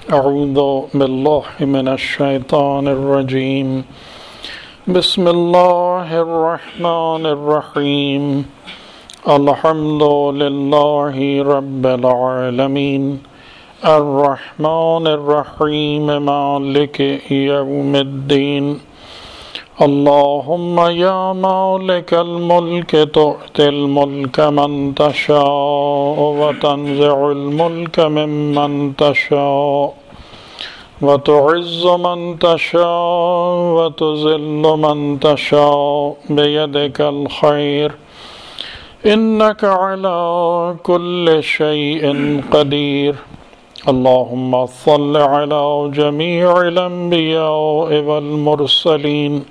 اعوذ باللہ من الشیطان الرجیم بسم اللہ الرحمن الرحیم الحمد للہ رب العالمین الرحمن الرحیم مالک یوم الدین اللہم یا مالک الملک تؤتی الملک من تشاء وتنزع الملک ممن تشاء وتعز من تشاء وتذل من تشاء بیدک الخیر انک علی کل شیء قدیر اللہم صل علی جمیع الانبیاء والمرسلین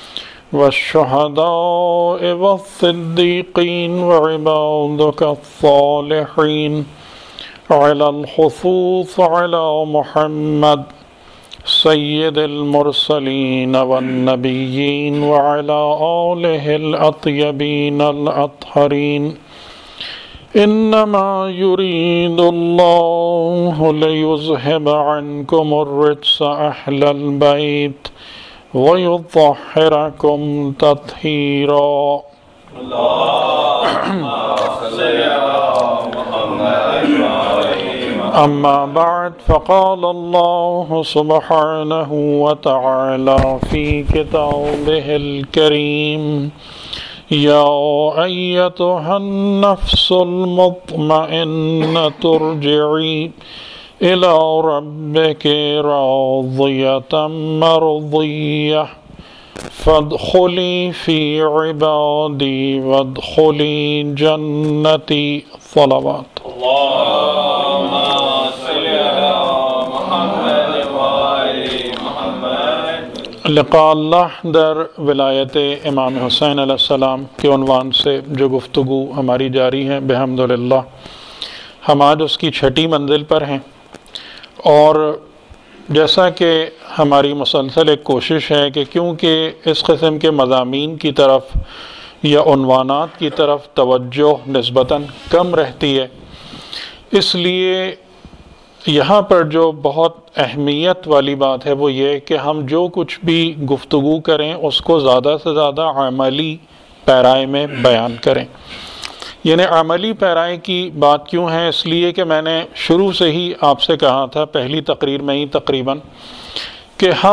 والشہداء والصدیقین وعبادک الصالحین علی الخصوص علی محمد سید المرسلین والنبیین وعلی آلہ الاطیبین الاطہرین انما یرید اللہ لیذہب عنکم الرجس اہل البیت وَيُطَهِّرَكُمْ تَطْهِيرًا أما بعد فقال الله سبحانه وتعالى في كتابه الكريم يا أيتها النفس المطمئنة ارجعي إلى ربك راضية مرضية فادخلي في عبادي وادخلي جنتي صلوات اللهم صل على محمد وآل محمد۔ لقاء اللہ در ولایت امام حسین علیہ السلام کے عنوان سے جو گفتگو ہماری جاری ہے بحمدللہ، ہم آج اس کی چھٹی منزل پر ہیں، اور جیسا کہ ہماری مسلسل ایک کوشش ہے کہ کیونکہ اس قسم کے مضامین کی طرف یا عنوانات کی طرف توجہ نسبتاً کم رہتی ہے، اس لیے یہاں پر جو بہت اہمیت والی بات ہے وہ یہ کہ ہم جو کچھ بھی گفتگو کریں اس کو زیادہ سے زیادہ عملی پیرائے میں بیان کریں۔ یعنی عملی پیرائی کی بات کیوں ہے؟ اس لیے کہ میں نے شروع سے ہی آپ سے کہا تھا، پہلی تقریر میں ہی تقریباً، کہ ہم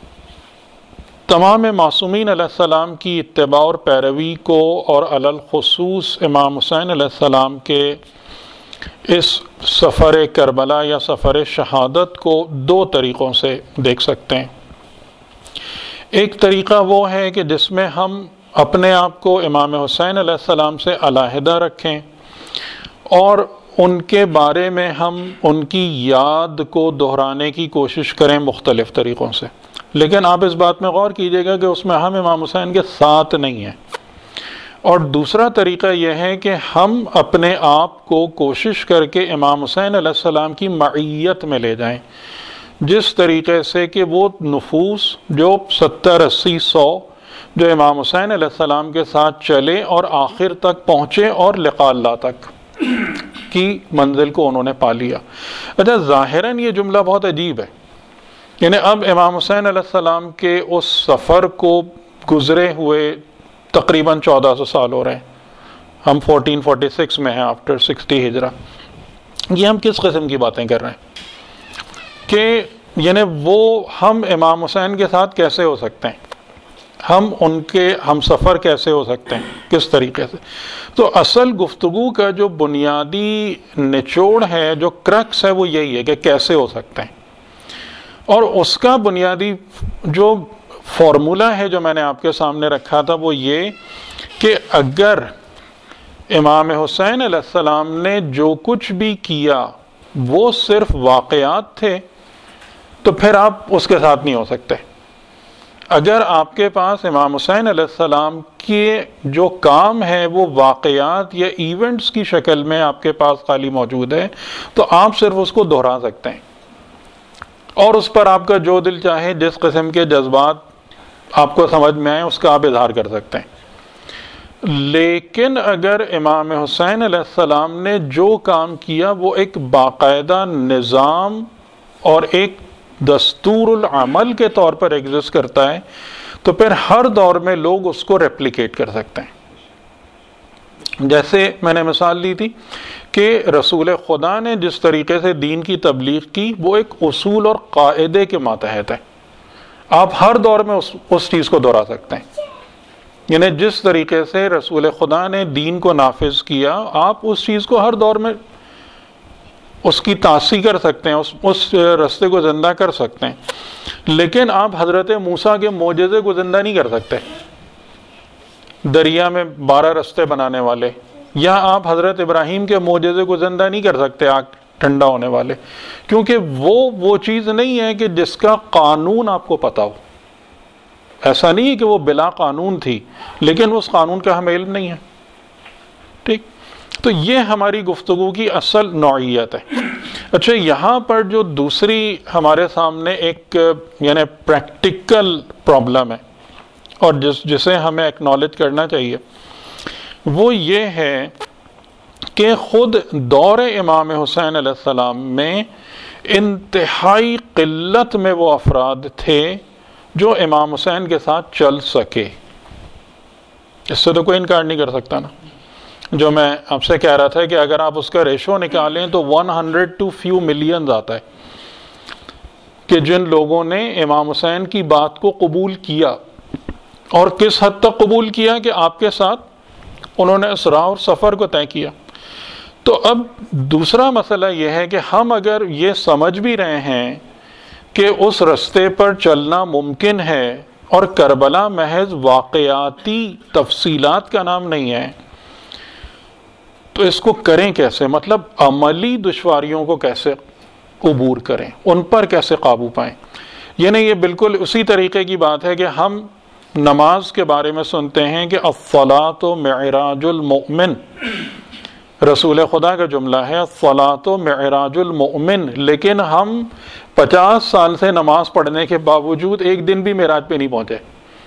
تمام معصومین علیہ السلام کی اتباع اور پیروی کو، اور علی الخصوص امام حسین علیہ السلام کے اس سفر کربلا یا سفر شہادت کو دو طریقوں سے دیکھ سکتے ہیں۔ ایک طریقہ وہ ہے کہ جس میں ہم اپنے آپ کو امام حسین علیہ السلام سے علیحدہ رکھیں اور ان کے بارے میں ہم ان کی یاد کو دہرانے کی کوشش کریں مختلف طریقوں سے، لیکن آپ اس بات میں غور کیجئے گا کہ اس میں ہم امام حسین کے ساتھ نہیں ہیں۔ اور دوسرا طریقہ یہ ہے کہ ہم اپنے آپ کو کوشش کر کے امام حسین علیہ السلام کی معیت میں لے جائیں، جس طریقے سے کہ وہ نفوس جو 70-80-100 جو امام حسین علیہ السلام کے ساتھ چلے اور آخر تک پہنچے اور لقاء اللہ تک کی منزل کو انہوں نے پا لیا۔ اچھا، ظاہراً یہ جملہ بہت عجیب ہے، یعنی اب امام حسین علیہ السلام کے اس سفر کو گزرے ہوئے تقریباً 1400 سال ہو رہے ہیں، ہم 1446 میں ہیں آفٹر 60 ہجرہ۔ یہ ہم کس قسم کی باتیں کر رہے ہیں کہ یعنی وہ ہم امام حسین کے ساتھ کیسے ہو سکتے ہیں، ہم ان کے ہم سفر کیسے ہو سکتے ہیں، کس طریقے سے؟ تو اصل گفتگو کا جو بنیادی نچوڑ ہے، جو کرکس ہے، وہ یہی ہے کہ کیسے ہو سکتے ہیں، اور اس کا بنیادی جو فارمولہ ہے جو میں نے آپ کے سامنے رکھا تھا وہ یہ کہ اگر امام حسین علیہ السلام نے جو کچھ بھی کیا وہ صرف واقعات تھے تو پھر آپ اس کے ساتھ نہیں ہو سکتے۔ اگر آپ کے پاس امام حسین علیہ السلام کے جو کام ہے وہ واقعات یا ایونٹس کی شکل میں آپ کے پاس خالی موجود ہے تو آپ صرف اس کو دہرا سکتے ہیں، اور اس پر آپ کا جو دل چاہے، جس قسم کے جذبات آپ کو سمجھ میں آئے، اس کا آپ اظہار کر سکتے ہیں۔ لیکن اگر امام حسین علیہ السلام نے جو کام کیا وہ ایک باقاعدہ نظام اور ایک دستور العمل کے طور پر ایگزسٹ کرتا ہے تو پھر ہر دور میں لوگ اس کو ریپلیکیٹ کر سکتے ہیں. جیسے میں نے مثال لی تھی کہ رسول خدا نے جس طریقے سے دین کی تبلیغ کی وہ ایک اصول اور قاعدے کے ماتحت ہے. آپ ہر دور میں اس چیز کو دہرا سکتے ہیں. یعنی جس طریقے سے رسول خدا نے دین کو نافذ کیا آپ اس چیز کو ہر دور میں اس کی تاثیر کر سکتے ہیں, اس رستے کو زندہ کر سکتے ہیں. لیکن آپ حضرت موسیٰ کے معجزے کو زندہ نہیں کر سکتے, دریا میں 12 رستے بنانے والے, یا آپ حضرت ابراہیم کے معجزے کو زندہ نہیں کر سکتے, آگ ٹھنڈا ہونے والے, کیونکہ وہ چیز نہیں ہے کہ جس کا قانون آپ کو پتا ہو. ایسا نہیں ہے کہ وہ بلا قانون تھی لیکن اس قانون کا ہمیں علم نہیں ہے. ٹھیک, تو یہ ہماری گفتگو کی اصل نوعیت ہے. اچھا, یہاں پر جو دوسری ہمارے سامنے ایک یعنی پریکٹیکل پرابلم ہے اور جسے ہمیں ایکنالج کرنا چاہیے وہ یہ ہے کہ خود دور امام حسین علیہ السلام میں انتہائی قلت میں وہ افراد تھے جو امام حسین کے ساتھ چل سکے. اس سے تو کوئی انکار نہیں کر سکتا نا. جو میں آپ سے کہہ رہا تھا کہ اگر آپ اس کا ریشو نکالیں تو 100 to few millions آتا ہے کہ جن لوگوں نے امام حسین کی بات کو قبول کیا, اور کس حد تک قبول کیا کہ آپ کے ساتھ انہوں نے اس راہ اور سفر کو طے کیا. تو اب دوسرا مسئلہ یہ ہے کہ ہم اگر یہ سمجھ بھی رہے ہیں کہ اس رستے پر چلنا ممکن ہے اور کربلا محض واقعاتی تفصیلات کا نام نہیں ہے, تو اس کو کریں کیسے؟ مطلب عملی دشواریوں کو کیسے عبور کریں, ان پر کیسے قابو پائیں. یعنی یہ بالکل اسی طریقے کی بات ہے کہ ہم نماز کے بارے میں سنتے ہیں کہ الصلاۃ معراج المؤمن, رسول خدا کا جملہ ہے الصلاۃ معراج المؤمن, لیکن ہم 50 سال سے نماز پڑھنے کے باوجود ایک دن بھی معراج پہ نہیں پہنچے.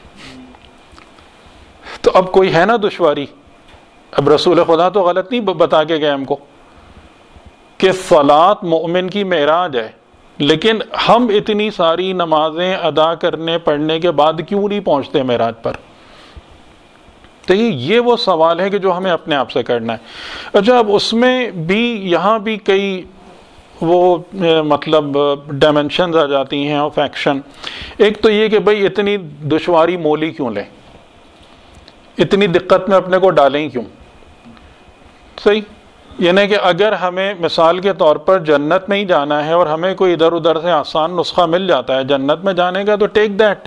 تو اب کوئی ہے نا دشواری. اب رسول خدا تو غلط نہیں بتا کے گئے ہم کو کہ صلاۃ مومن کی معراج ہے, لیکن ہم اتنی ساری نمازیں ادا کرنے پڑھنے کے بعد کیوں نہیں پہنچتے معراج پر؟ تو یہ وہ سوال ہے کہ جو ہمیں اپنے آپ سے کرنا ہے. اچھا, اب اس میں بھی یہاں بھی کئی وہ مطلب ڈائمنشنز آ جاتی ہیں آف ایکشن. ایک تو یہ کہ بھئی اتنی دشواری مولی کیوں لیں, اتنی دقت میں اپنے کو ڈالیں کیوں؟ صحیح, یعنی کہ اگر ہمیں مثال کے طور پر جنت میں ہی جانا ہے اور ہمیں کوئی ادھر ادھر سے آسان نسخہ مل جاتا ہے جنت میں جانے کا, تو ٹیک دیٹ.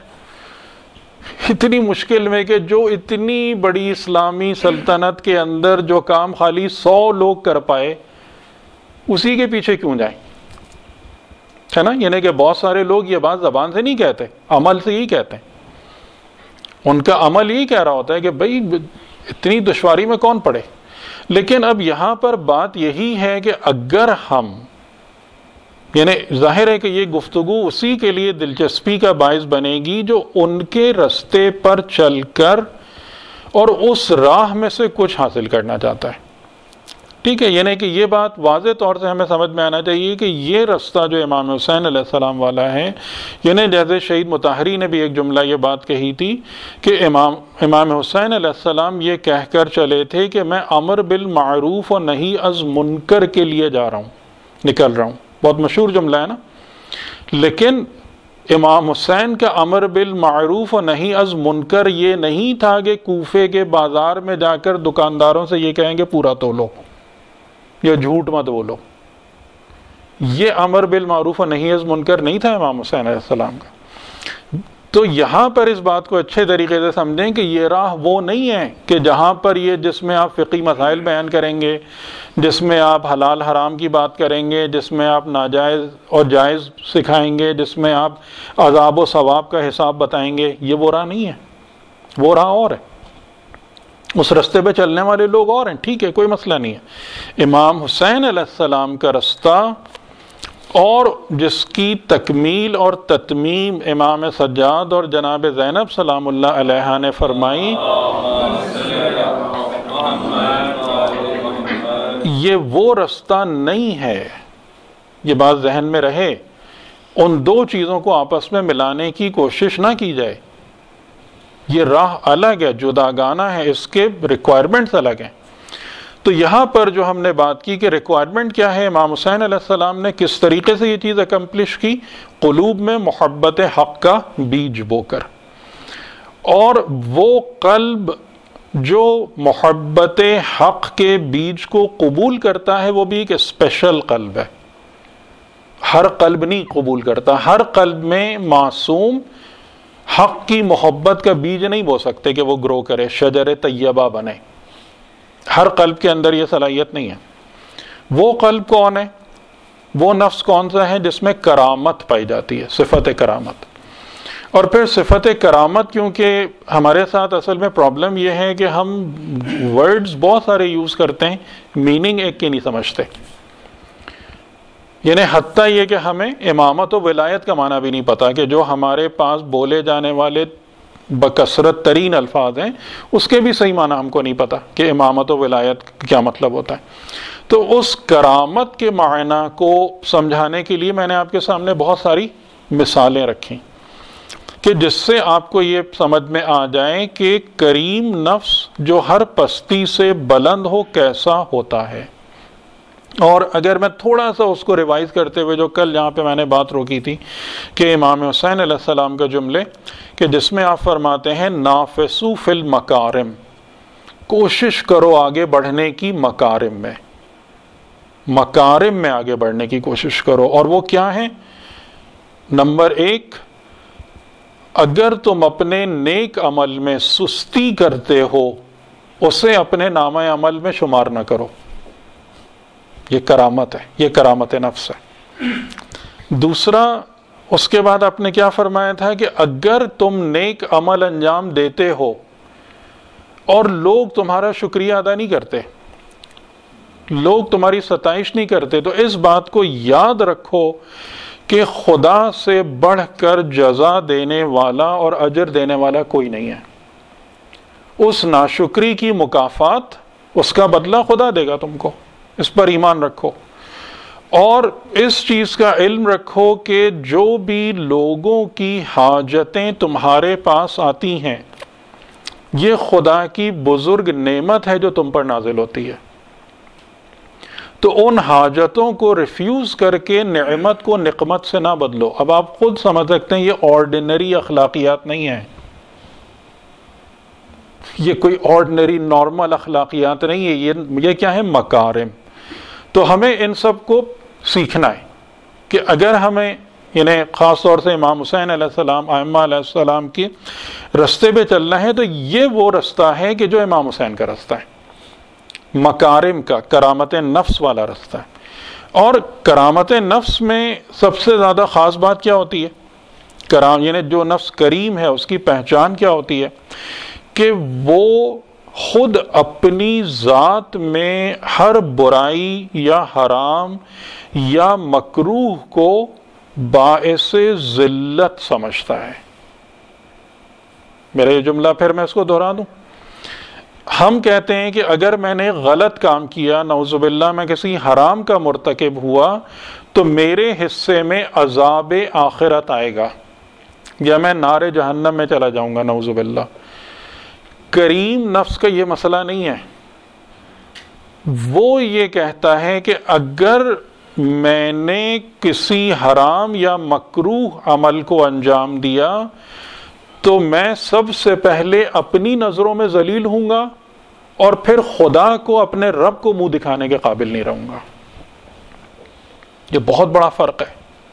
اتنی مشکل میں کہ جو اتنی بڑی اسلامی سلطنت کے اندر جو کام خالی 100 لوگ کر پائے, اسی کے پیچھے کیوں جائیں؟ ہے نا, یعنی کہ بہت سارے لوگ یہ بات زبان سے نہیں کہتے, عمل سے ہی کہتے ہیں. ان کا عمل یہی کہہ رہا ہوتا ہے کہ بھئی اتنی دشواری میں کون پڑے. لیکن اب یہاں پر بات یہی ہے کہ اگر ہم, یعنی ظاہر ہے کہ یہ گفتگو اسی کے لیے دلچسپی کا باعث بنے گی جو ان کے رستے پر چل کر اور اس راہ میں سے کچھ حاصل کرنا چاہتا ہے. ٹھیک ہے, یعنی کہ یہ بات واضح طور سے ہمیں سمجھ میں آنا چاہیے کہ یہ رستہ جو امام حسین علیہ السلام والا ہے, یعنی جیسے شہید مطہری نے بھی ایک جملہ یہ بات کہی تھی کہ امام حسین علیہ السلام یہ کہہ کر چلے تھے کہ میں امر بالمعروف و نہی از منکر کے لیے جا رہا ہوں, نکل رہا ہوں. بہت مشہور جملہ ہے نا. لیکن امام حسین کا امر بالمعروف و نہی از منکر یہ نہیں تھا کہ کوفے کے بازار میں جا کر دکانداروں سے یہ کہیں کہ پورا تولو یا جھوٹ مت بولو. یہ امر بالمعروف و نہی از منکر نہیں تھا امام حسین علیہ السلام کا. تو یہاں پر اس بات کو اچھے طریقے سے سمجھیں کہ یہ راہ وہ نہیں ہے کہ جہاں پر یہ جس میں آپ فقہی مسائل بیان کریں گے, جس میں آپ حلال حرام کی بات کریں گے, جس میں آپ ناجائز اور جائز سکھائیں گے, جس میں آپ عذاب و ثواب کا حساب بتائیں گے. یہ وہ راہ نہیں ہے, وہ راہ اور ہے. اس رستے پہ چلنے والے لوگ اور ہیں, ٹھیک ہے, کوئی مسئلہ نہیں ہے. امام حسین علیہ السلام کا رستہ اور جس کی تکمیل اور تتمیم امام سجاد اور جناب زینب سلام اللہ علیہ نے فرمائی, یہ وہ رستہ نہیں ہے. یہ بات ذہن میں رہے ان دو چیزوں کو آپس میں ملانے کی کوشش نہ کی جائے. یہ راہ الگ ہے، جداگانہ ہے، اس کے ریکوائرمنٹس الگ ہیں. تو یہاں پر جو ہم نے بات کی کہ ریکوائرمنٹ کیا ہے، امام حسین علیہ السلام نے کس طریقے سے یہ چیز اکمپلش کی، قلوب میں محبت حق کا بیج بو کر. اور وہ قلب جو محبت حق کے بیج کو قبول کرتا ہے وہ بھی ایک اسپیشل قلب ہے. ہر قلب نہیں قبول کرتا. ہر قلب میں معصوم حق کی محبت کا بیج نہیں بو سکتے کہ وہ گرو کرے، شجر طیبہ بنے. ہر قلب کے اندر یہ صلاحیت نہیں ہے. وہ قلب کون ہے، وہ نفس کون سا ہے جس میں کرامت پائی جاتی ہے، صفت کرامت. اور پھر صفت کرامت، کیونکہ ہمارے ساتھ اصل میں پرابلم یہ ہے کہ ہم ورڈز بہت سارے یوز کرتے ہیں، میننگ ایک کی نہیں سمجھتے. یعنی حتیٰ یہ کہ ہمیں امامت و ولایت کا معنی بھی نہیں پتا، کہ جو ہمارے پاس بولے جانے والے بکثرت ترین الفاظ ہیں اس کے بھی صحیح معنی ہم کو نہیں پتا کہ امامت و ولایت کیا مطلب ہوتا ہے. تو اس کرامت کے معنی کو سمجھانے کے لیے میں نے آپ کے سامنے بہت ساری مثالیں رکھی کہ جس سے آپ کو یہ سمجھ میں آ جائے کہ کریم نفس جو ہر پستی سے بلند ہو کیسا ہوتا ہے. اور اگر میں تھوڑا سا اس کو ریوائز کرتے ہوئے، جو کل جہاں پہ میں نے بات روکی تھی کہ امام حسین علیہ السلام کا جملے کہ جس میں آپ فرماتے ہیں نافسو فی المکارم، کوشش کرو آگے بڑھنے کی مکارم میں، مکارم میں آگے بڑھنے کی کوشش کرو. اور وہ کیا ہیں؟ نمبر 1، اگر تم اپنے نیک عمل میں سستی کرتے ہو اسے اپنے نامہ عمل میں شمار نہ کرو. یہ کرامت ہے، یہ کرامت نفس ہے. دوسرا، اس کے بعد آپ نے کیا فرمایا تھا کہ اگر تم نیک عمل انجام دیتے ہو اور لوگ تمہارا شکریہ ادا نہیں کرتے، لوگ تمہاری ستائش نہیں کرتے، تو اس بات کو یاد رکھو کہ خدا سے بڑھ کر جزا دینے والا اور اجر دینے والا کوئی نہیں ہے. اس ناشکری کی مکافات، اس کا بدلہ خدا دے گا تم کو. اس پر ایمان رکھو. اور اس چیز کا علم رکھو کہ جو بھی لوگوں کی حاجتیں تمہارے پاس آتی ہیں یہ خدا کی بزرگ نعمت ہے جو تم پر نازل ہوتی ہے. تو ان حاجتوں کو ریفیوز کر کے نعمت کو نقمت سے نہ بدلو. اب آپ خود سمجھ سکتے ہیں یہ آرڈینری اخلاقیات نہیں ہیں، یہ کوئی آرڈینری نارمل اخلاقیات نہیں ہے، یہ کیا ہے؟ مکارم. تو ہمیں ان سب کو سیکھنا ہے کہ اگر ہمیں یعنی خاص طور سے امام حسین علیہ السلام، ائمہ علیہ السلام کے رستے پہ چلنا ہے تو یہ وہ رستہ ہے کہ جو امام حسین کا رستہ ہے، مکارم کا، کرامت نفس والا رستہ ہے. اور کرامت نفس میں سب سے زیادہ خاص بات کیا ہوتی ہے؟ یعنی جو نفس کریم ہے اس کی پہچان کیا ہوتی ہے؟ کہ وہ خود اپنی ذات میں ہر برائی یا حرام یا مکروہ کو باعث ذلت سمجھتا ہے. میرا یہ جملہ پھر میں اس کو دہرا دوں. ہم کہتے ہیں کہ اگر میں نے غلط کام کیا، نعوذ باللہ میں کسی حرام کا مرتکب ہوا، تو میرے حصے میں عذاب آخرت آئے گا یا میں نار جہنم میں چلا جاؤں گا، نعوذ باللہ. کریم نفس کا یہ مسئلہ نہیں ہے. وہ یہ کہتا ہے کہ اگر میں نے کسی حرام یا مکروہ عمل کو انجام دیا تو میں سب سے پہلے اپنی نظروں میں ذلیل ہوں گا اور پھر خدا کو، اپنے رب کو منہ دکھانے کے قابل نہیں رہوں گا. یہ بہت بڑا فرق ہے.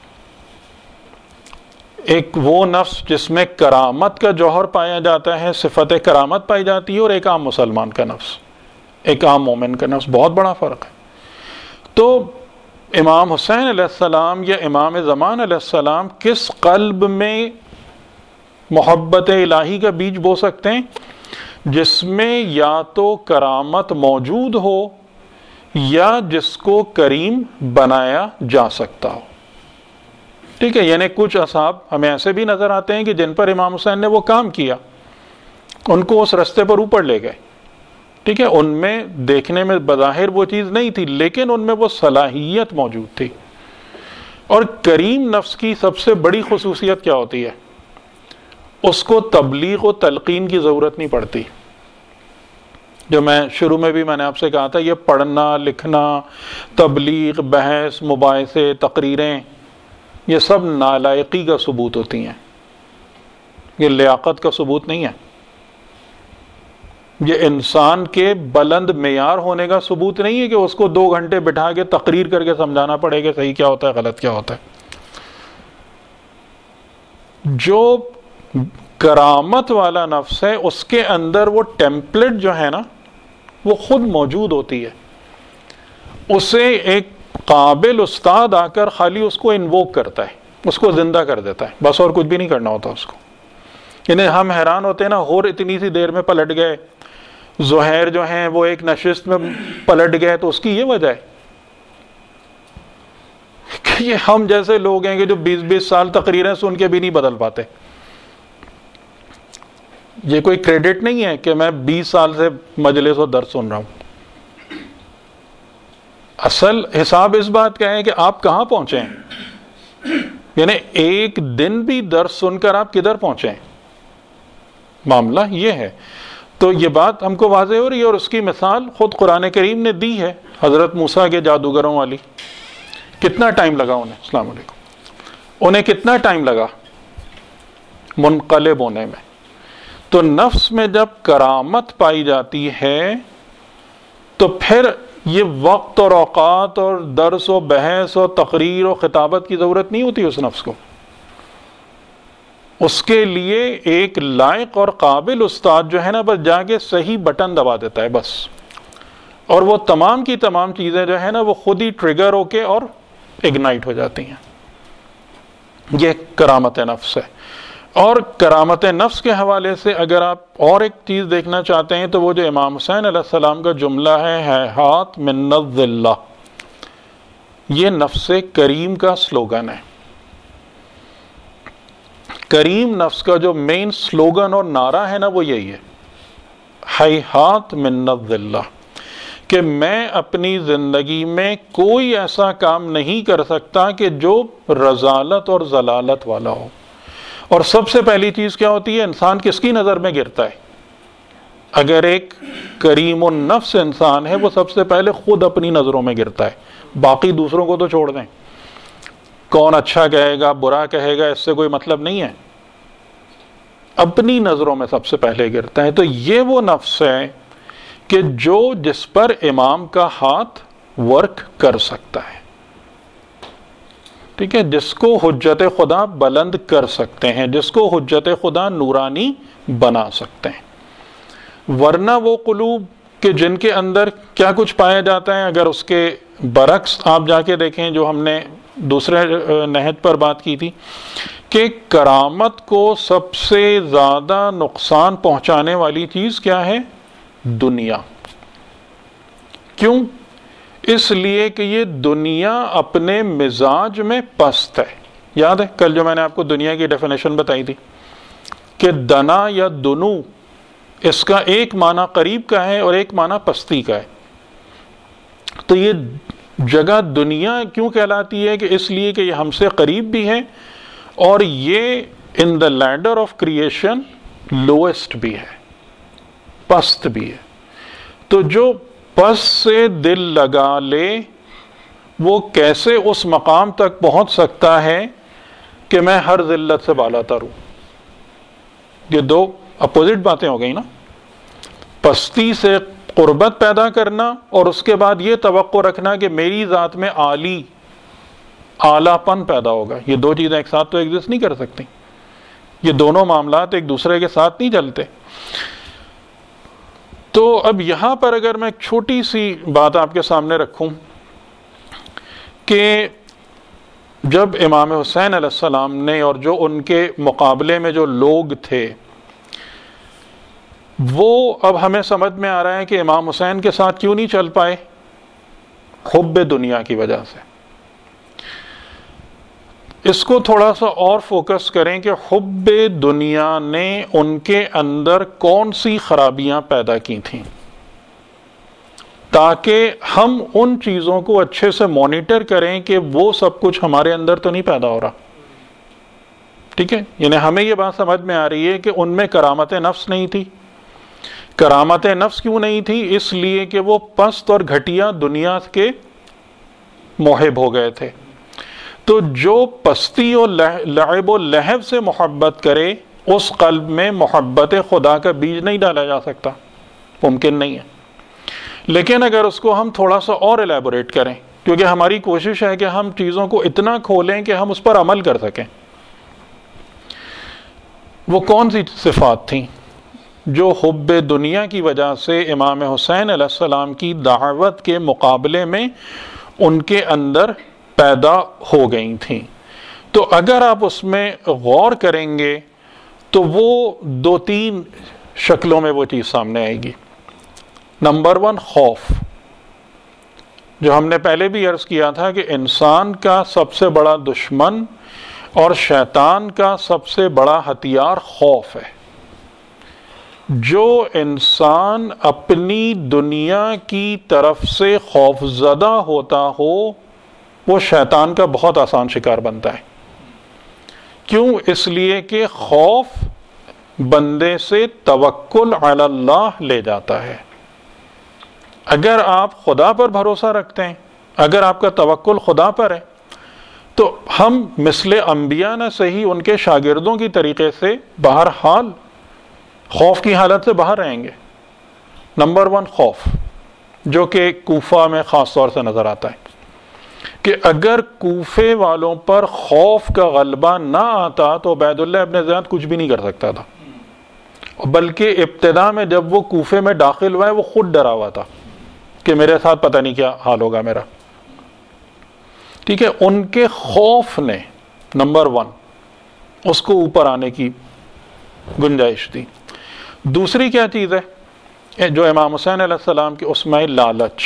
ایک وہ نفس جس میں کرامت کا جوہر پایا جاتا ہے، صفت کرامت پائی جاتی ہے، اور ایک عام مسلمان کا نفس، ایک عام مومن کا نفس. بہت بڑا فرق ہے. تو امام حسین علیہ السلام یا امام زمان علیہ السلام کس قلب میں محبت الہی کا بیج بو سکتے ہیں؟ جس میں یا تو کرامت موجود ہو یا جس کو کریم بنایا جا سکتا ہو. ٹھیک ہے. یعنی کچھ اصحاب ہمیں ایسے بھی نظر آتے ہیں کہ جن پر امام حسین نے وہ کام کیا، ان کو اس رستے پر اوپر لے گئے. ٹھیک ہے. ان میں دیکھنے میں بظاہر وہ چیز نہیں تھی، لیکن ان میں وہ صلاحیت موجود تھی. اور کریم نفس کی سب سے بڑی خصوصیت کیا ہوتی ہے؟ اس کو تبلیغ و تلقین کی ضرورت نہیں پڑتی. جو میں شروع میں بھی میں نے آپ سے کہا تھا، یہ پڑھنا لکھنا، تبلیغ، بحث، مباحثے، تقریریں، یہ سب نالائقی کا ثبوت ہوتی ہیں، یہ لیاقت کا ثبوت نہیں ہے. یہ انسان کے بلند معیار ہونے کا ثبوت نہیں ہے کہ اس کو 2 گھنٹے بٹھا کے تقریر کر کے سمجھانا پڑے کہ صحیح کیا ہوتا ہے غلط کیا ہوتا ہے. جو کرامت والا نفس ہے اس کے اندر وہ ٹیمپلیٹ جو ہے نا وہ خود موجود ہوتی ہے. اسے ایک قابل استاد آ کر خالی اس کو انووک کرتا ہے، اس کو زندہ کر دیتا ہے، بس اور کچھ بھی نہیں کرنا ہوتا اس کو. یعنی ہم حیران ہوتے ہیں نا، اور اتنی سی دیر میں پلٹ گئے، زہیر جو ہیں وہ ایک نشست میں پلٹ گئے، تو اس کی یہ وجہ ہے کہ یہ ہم جیسے لوگ ہیں کہ جو 20-20 سال تقریریں سن کے بھی نہیں بدل پاتے. یہ کوئی کریڈٹ نہیں ہے کہ میں 20 سال سے مجلس و درس سن رہا ہوں. اصل حساب اس بات کا ہے کہ آپ کہاں پہنچے ہیں، یعنی ایک دن بھی درس سن کر آپ کدھر پہنچے ہیں. معاملہ یہ ہے. تو یہ بات ہم کو واضح ہو رہی ہے، اور اس کی مثال خود قرآن کریم نے دی ہے. حضرت موسیٰ کے جادوگروں والی، کتنا ٹائم لگا انہیں، السلام علیکم، انہیں کتنا ٹائم لگا منقلب ہونے میں. تو نفس میں جب کرامت پائی جاتی ہے تو پھر یہ وقت اور اوقات اور درس و بحث اور تقریر و خطابت کی ضرورت نہیں ہوتی اس نفس کو. اس کے لیے ایک لائق اور قابل استاد جو ہے نا بس جا کے صحیح بٹن دبا دیتا ہے بس، اور وہ تمام کی تمام چیزیں جو ہے نا وہ خود ہی ٹریگر ہو کے اور اگنائٹ ہو جاتی ہیں. یہ کرامت نفس ہے. اور کرامت نفس کے حوالے سے اگر آپ اور ایک چیز دیکھنا چاہتے ہیں تو وہ جو امام حسین علیہ السلام کا جملہ ہے ہیہات من الذلہ، یہ نفس کریم کا سلوگن ہے. کریم نفس کا جو مین سلوگن اور نعرہ ہے نا وہ یہی ہے، ہیہات من الذلہ، کہ میں اپنی زندگی میں کوئی ایسا کام نہیں کر سکتا کہ جو رذالت اور ضلالت والا ہو. اور سب سے پہلی چیز کیا ہوتی ہے، انسان کس کی نظر میں گرتا ہے؟ اگر ایک کریم النفس انسان ہے وہ سب سے پہلے خود اپنی نظروں میں گرتا ہے. باقی دوسروں کو تو چھوڑ دیں، کون اچھا کہے گا برا کہے گا اس سے کوئی مطلب نہیں ہے، اپنی نظروں میں سب سے پہلے گرتا ہے. تو یہ وہ نفس ہے کہ جو جس پر امام کا ہاتھ ورک کر سکتا ہے، ٹھیک ہے، جس کو حجت خدا بلند کر سکتے ہیں، جس کو حجت خدا نورانی بنا سکتے ہیں. ورنہ وہ قلوب کہ جن کے اندر کیا کچھ پایا جاتا ہے، اگر اس کے برعکس آپ جا کے دیکھیں جو ہم نے دوسرے نہج پر بات کی تھی کہ کرامت کو سب سے زیادہ نقصان پہنچانے والی چیز کیا ہے؟ دنیا. کیوں؟ اس لیے کہ یہ دنیا اپنے مزاج میں پست ہے. یاد ہے کل جو میں نے آپ کو دنیا کی ڈیفینیشن بتائی تھی کہ دنا یا دنو، اس کا ایک معنی قریب کا ہے اور ایک معنی پستی کا ہے. تو یہ جگہ دنیا کیوں کہلاتی ہے؟ کہ اس لیے کہ یہ ہم سے قریب بھی ہے اور یہ ان دا لیڈر آف کریشن لوئسٹ بھی ہے، پست بھی ہے. تو جو پس سے دل لگا لے وہ کیسے اس مقام تک پہنچ سکتا ہے کہ میں ہر ذلت سے بالا تر ہوں؟ یہ دو اپوزٹ باتیں ہو گئی نا، پستی سے قربت پیدا کرنا اور اس کے بعد یہ توقع رکھنا کہ میری ذات میں اعلیٰ پن پیدا ہوگا. یہ دو چیزیں ایک ساتھ تو ایگزسٹ نہیں کر سکتی، یہ دونوں معاملات ایک دوسرے کے ساتھ نہیں چلتے. تو اب یہاں پر اگر میں ایک چھوٹی سی بات آپ کے سامنے رکھوں کہ جب امام حسین علیہ السلام نے اور جو ان کے مقابلے میں جو لوگ تھے وہ اب ہمیں سمجھ میں آ رہا ہے کہ امام حسین کے ساتھ کیوں نہیں چل پائے؟ حب دنیا کی وجہ سے. اس کو تھوڑا سا اور فوکس کریں کہ حب دنیا نے ان کے اندر کون سی خرابیاں پیدا کی تھیں. تاکہ ہم ان چیزوں کو اچھے سے مانیٹر کریں کہ وہ سب کچھ ہمارے اندر تو نہیں پیدا ہو رہا. ٹھیک ہے، یعنی ہمیں یہ بات سمجھ میں آ رہی ہے کہ ان میں کرامت نفس نہیں تھی. کرامت نفس کیوں نہیں تھی؟ اس لیے کہ وہ پست اور گھٹیا دنیا کے محب ہو گئے تھے. تو جو پستی اور لعب و لہو سے محبت کرے اس قلب میں محبت خدا کا بیج نہیں ڈالا جا سکتا، ممکن نہیں ہے. لیکن اگر اس کو ہم تھوڑا سا اور الیبوریٹ کریں، کیونکہ ہماری کوشش ہے کہ ہم چیزوں کو اتنا کھولیں کہ ہم اس پر عمل کر سکیں. وہ کون سی صفات تھیں جو حب دنیا کی وجہ سے امام حسین علیہ السلام کی دعوت کے مقابلے میں ان کے اندر پیدا ہو گئی تھیں؟ تو اگر آپ اس میں غور کریں گے تو وہ 2-3 شکلوں میں وہ چیز سامنے آئے گی. نمبر 1، خوف. جو ہم نے پہلے بھی عرض کیا تھا کہ انسان کا سب سے بڑا دشمن اور شیطان کا سب سے بڑا ہتھیار خوف ہے. جو انسان اپنی دنیا کی طرف سے خوف زدہ ہوتا ہو وہ شیطان کا بہت آسان شکار بنتا ہے. کیوں؟ اس لیے کہ خوف بندے سے توکل علی اللہ لے جاتا ہے. اگر آپ خدا پر بھروسہ رکھتے ہیں، اگر آپ کا توکل خدا پر ہے، تو ہم مثل انبیاء نہ صحیح ان کے شاگردوں کی طریقے سے بہرحال خوف کی حالت سے باہر رہیں گے. نمبر 1، خوف، جو کہ کوفہ میں خاص طور سے نظر آتا ہے کہ اگر کوفے والوں پر خوف کا غلبہ نہ آتا تو عبید اللہ ابن زیاد کچھ بھی نہیں کر سکتا تھا. بلکہ ابتدا میں جب وہ کوفے میں داخل ہوا ہے وہ خود ڈرا ہوا تھا کہ میرے ساتھ پتہ نہیں کیا حال ہوگا میرا. ٹھیک ہے، ان کے خوف نے نمبر 1 اس کو اوپر آنے کی گنجائش دی. دوسری کیا چیز ہے جو امام حسین علیہ السلام کی اس میں؟ لالچ.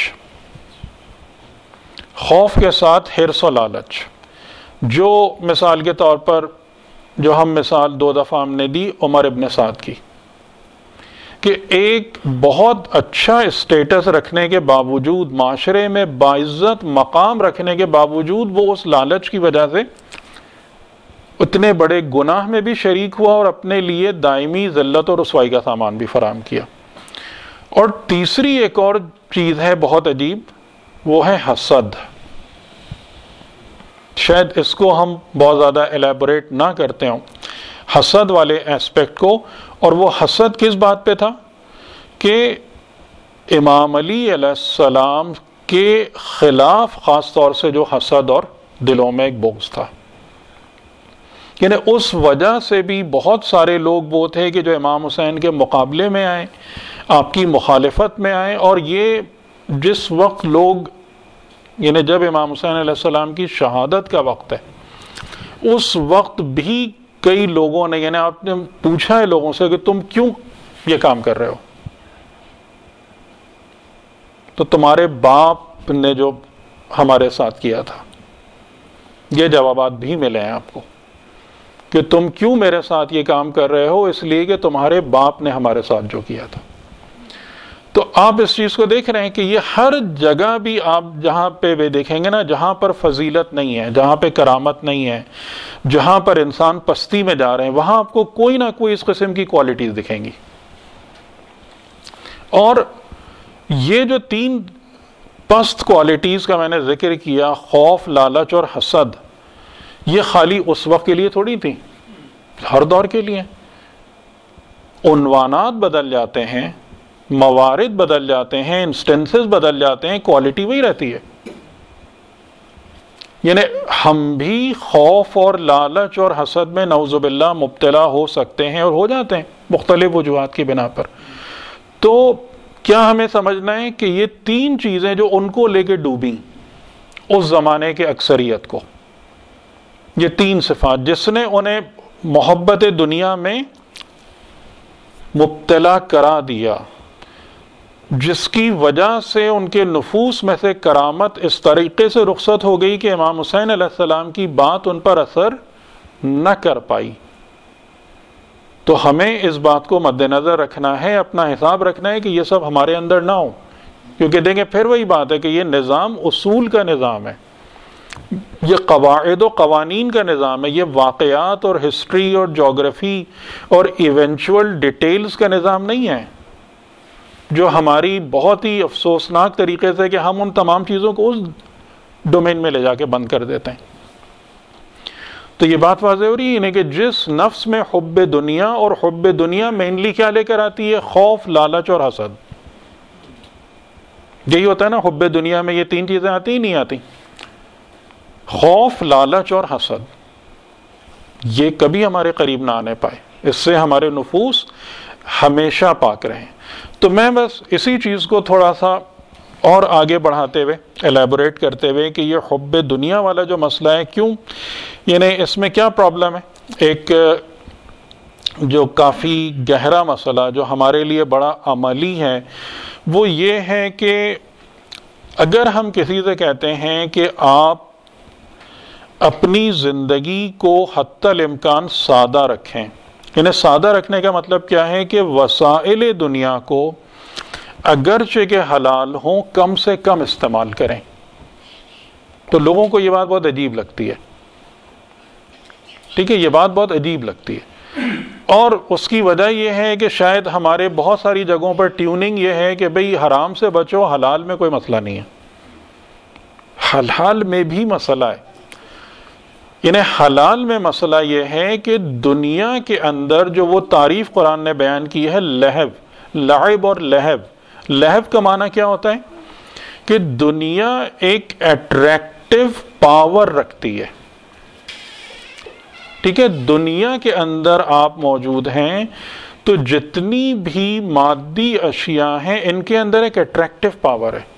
خوف کے ساتھ حرص و لالچ. جو مثال کے طور پر جو ہم مثال 2 دفعہ ہم نے دی عمر ابن سعد کی، کہ ایک بہت اچھا اسٹیٹس رکھنے کے باوجود، معاشرے میں باعزت مقام رکھنے کے باوجود، وہ اس لالچ کی وجہ سے اتنے بڑے گناہ میں بھی شریک ہوا اور اپنے لیے دائمی ذلت اور رسوائی کا سامان بھی فراہم کیا. اور تیسری ایک اور چیز ہے بہت عجیب، وہ ہے حسد. شاید اس کو ہم بہت زیادہ الیبوریٹ نہ کرتے ہوں حسد والے ایسپیکٹ کو. اور وہ حسد کس بات پہ تھا؟ کہ امام علی علیہ السلام کے خلاف خاص طور سے جو حسد اور دلوں میں ایک بغض تھا. یعنی اس وجہ سے بھی بہت سارے لوگ وہ تھے کہ جو امام حسین کے مقابلے میں آئے، آپ کی مخالفت میں آئے. اور یہ جس وقت لوگ، یعنی جب امام حسین علیہ السلام کی شہادت کا وقت ہے، اس وقت بھی کئی لوگوں نے، یعنی آپ نے پوچھا ہے لوگوں سے کہ تم کیوں یہ کام کر رہے ہو؟ تو تمہارے باپ نے جو ہمارے ساتھ کیا تھا. یہ جوابات بھی ملے ہیں آپ کو کہ تم کیوں میرے ساتھ یہ کام کر رہے ہو؟ اس لیے کہ تمہارے باپ نے ہمارے ساتھ جو کیا تھا. تو آپ اس چیز کو دیکھ رہے ہیں کہ یہ ہر جگہ بھی آپ جہاں پہ بھی دیکھیں گے نا، جہاں پر فضیلت نہیں ہے، جہاں پہ کرامت نہیں ہے، جہاں پر انسان پستی میں جا رہے ہیں، وہاں آپ کو کوئی نہ کوئی اس قسم کی کوالٹیز دکھیں گی. اور یہ جو 3 پست کوالٹیز کا میں نے ذکر کیا، خوف، لالچ اور حسد، یہ خالی اس وقت کے لیے تھوڑی تھی، ہر دور کے لیے. عنوانات بدل جاتے ہیں، موارد بدل جاتے ہیں، انسٹنسز بدل جاتے ہیں، کوالٹی وہی رہتی ہے. یعنی ہم بھی خوف اور لالچ اور حسد میں نعوذ باللہ مبتلا ہو سکتے ہیں اور ہو جاتے ہیں مختلف وجوہات کی بنا پر. تو کیا ہمیں سمجھنا ہے کہ یہ 3 چیزیں جو ان کو لے کے ڈوبیں اس زمانے کے اکثریت کو، یہ 3 صفات جس نے انہیں محبت دنیا میں مبتلا کرا دیا، جس کی وجہ سے ان کے نفوس میں سے کرامت اس طریقے سے رخصت ہو گئی کہ امام حسین علیہ السلام کی بات ان پر اثر نہ کر پائی. تو ہمیں اس بات کو مد نظر رکھنا ہے، اپنا حساب رکھنا ہے کہ یہ سب ہمارے اندر نہ ہو. کیونکہ دیکھیں پھر وہی بات ہے کہ یہ نظام اصول کا نظام ہے، یہ قواعد و قوانین کا نظام ہے، یہ واقعات اور ہسٹری اور جغرافی اور ایونچول ڈیٹیلز کا نظام نہیں ہے، جو ہماری بہت ہی افسوسناک طریقے سے کہ ہم ان تمام چیزوں کو اس ڈومین میں لے جا کے بند کر دیتے ہیں۔ تو یہ بات واضح ہو رہی ہے کہ جس نفس میں حب دنیا، اور حب دنیا مینلی کیا لے کر آتی ہے؟ خوف، لالچ اور حسد۔ یہی ہوتا ہے نا، حب دنیا میں یہ تین چیزیں آتی ہی نہیں آتی، خوف، لالچ اور حسد۔ یہ کبھی ہمارے قریب نہ آنے پائے، اس سے ہمارے نفوس ہمیشہ پاک رہیں۔ تو میں بس اسی چیز کو تھوڑا سا اور آگے بڑھاتے ہوئے، ایلیبوریٹ کرتے ہوئے کہ یہ حب دنیا والا جو مسئلہ ہے، کیوں، یعنی اس میں کیا پرابلم ہے، ایک جو کافی گہرا مسئلہ جو ہمارے لیے بڑا عملی ہے، وہ یہ ہے کہ اگر ہم کسی سے کہتے ہیں کہ آپ اپنی زندگی کو حتی الامکان سادہ رکھیں، یعنی سادہ رکھنے کا مطلب کیا ہے کہ وسائل دنیا کو اگرچہ کہ حلال ہوں کم سے کم استعمال کریں، تو لوگوں کو یہ بات بہت عجیب لگتی ہے، ٹھیک ہے، یہ بات بہت عجیب لگتی ہے، اور اس کی وجہ یہ ہے کہ شاید ہمارے بہت ساری جگہوں پر ٹیوننگ یہ ہے کہ بھئی حرام سے بچو، حلال میں کوئی مسئلہ نہیں ہے۔ حلال میں بھی مسئلہ ہے، یعنی حلال میں مسئلہ یہ ہے کہ دنیا کے اندر جو وہ تعریف قرآن نے بیان کی ہے، لہو، لعب اور لہو۔ لہو کا معنی کیا ہوتا ہے کہ دنیا ایک اٹریکٹیو پاور رکھتی ہے، ٹھیک ہے، دنیا کے اندر آپ موجود ہیں تو جتنی بھی مادی اشیاء ہیں ان کے اندر ایک اٹریکٹیو پاور ہے۔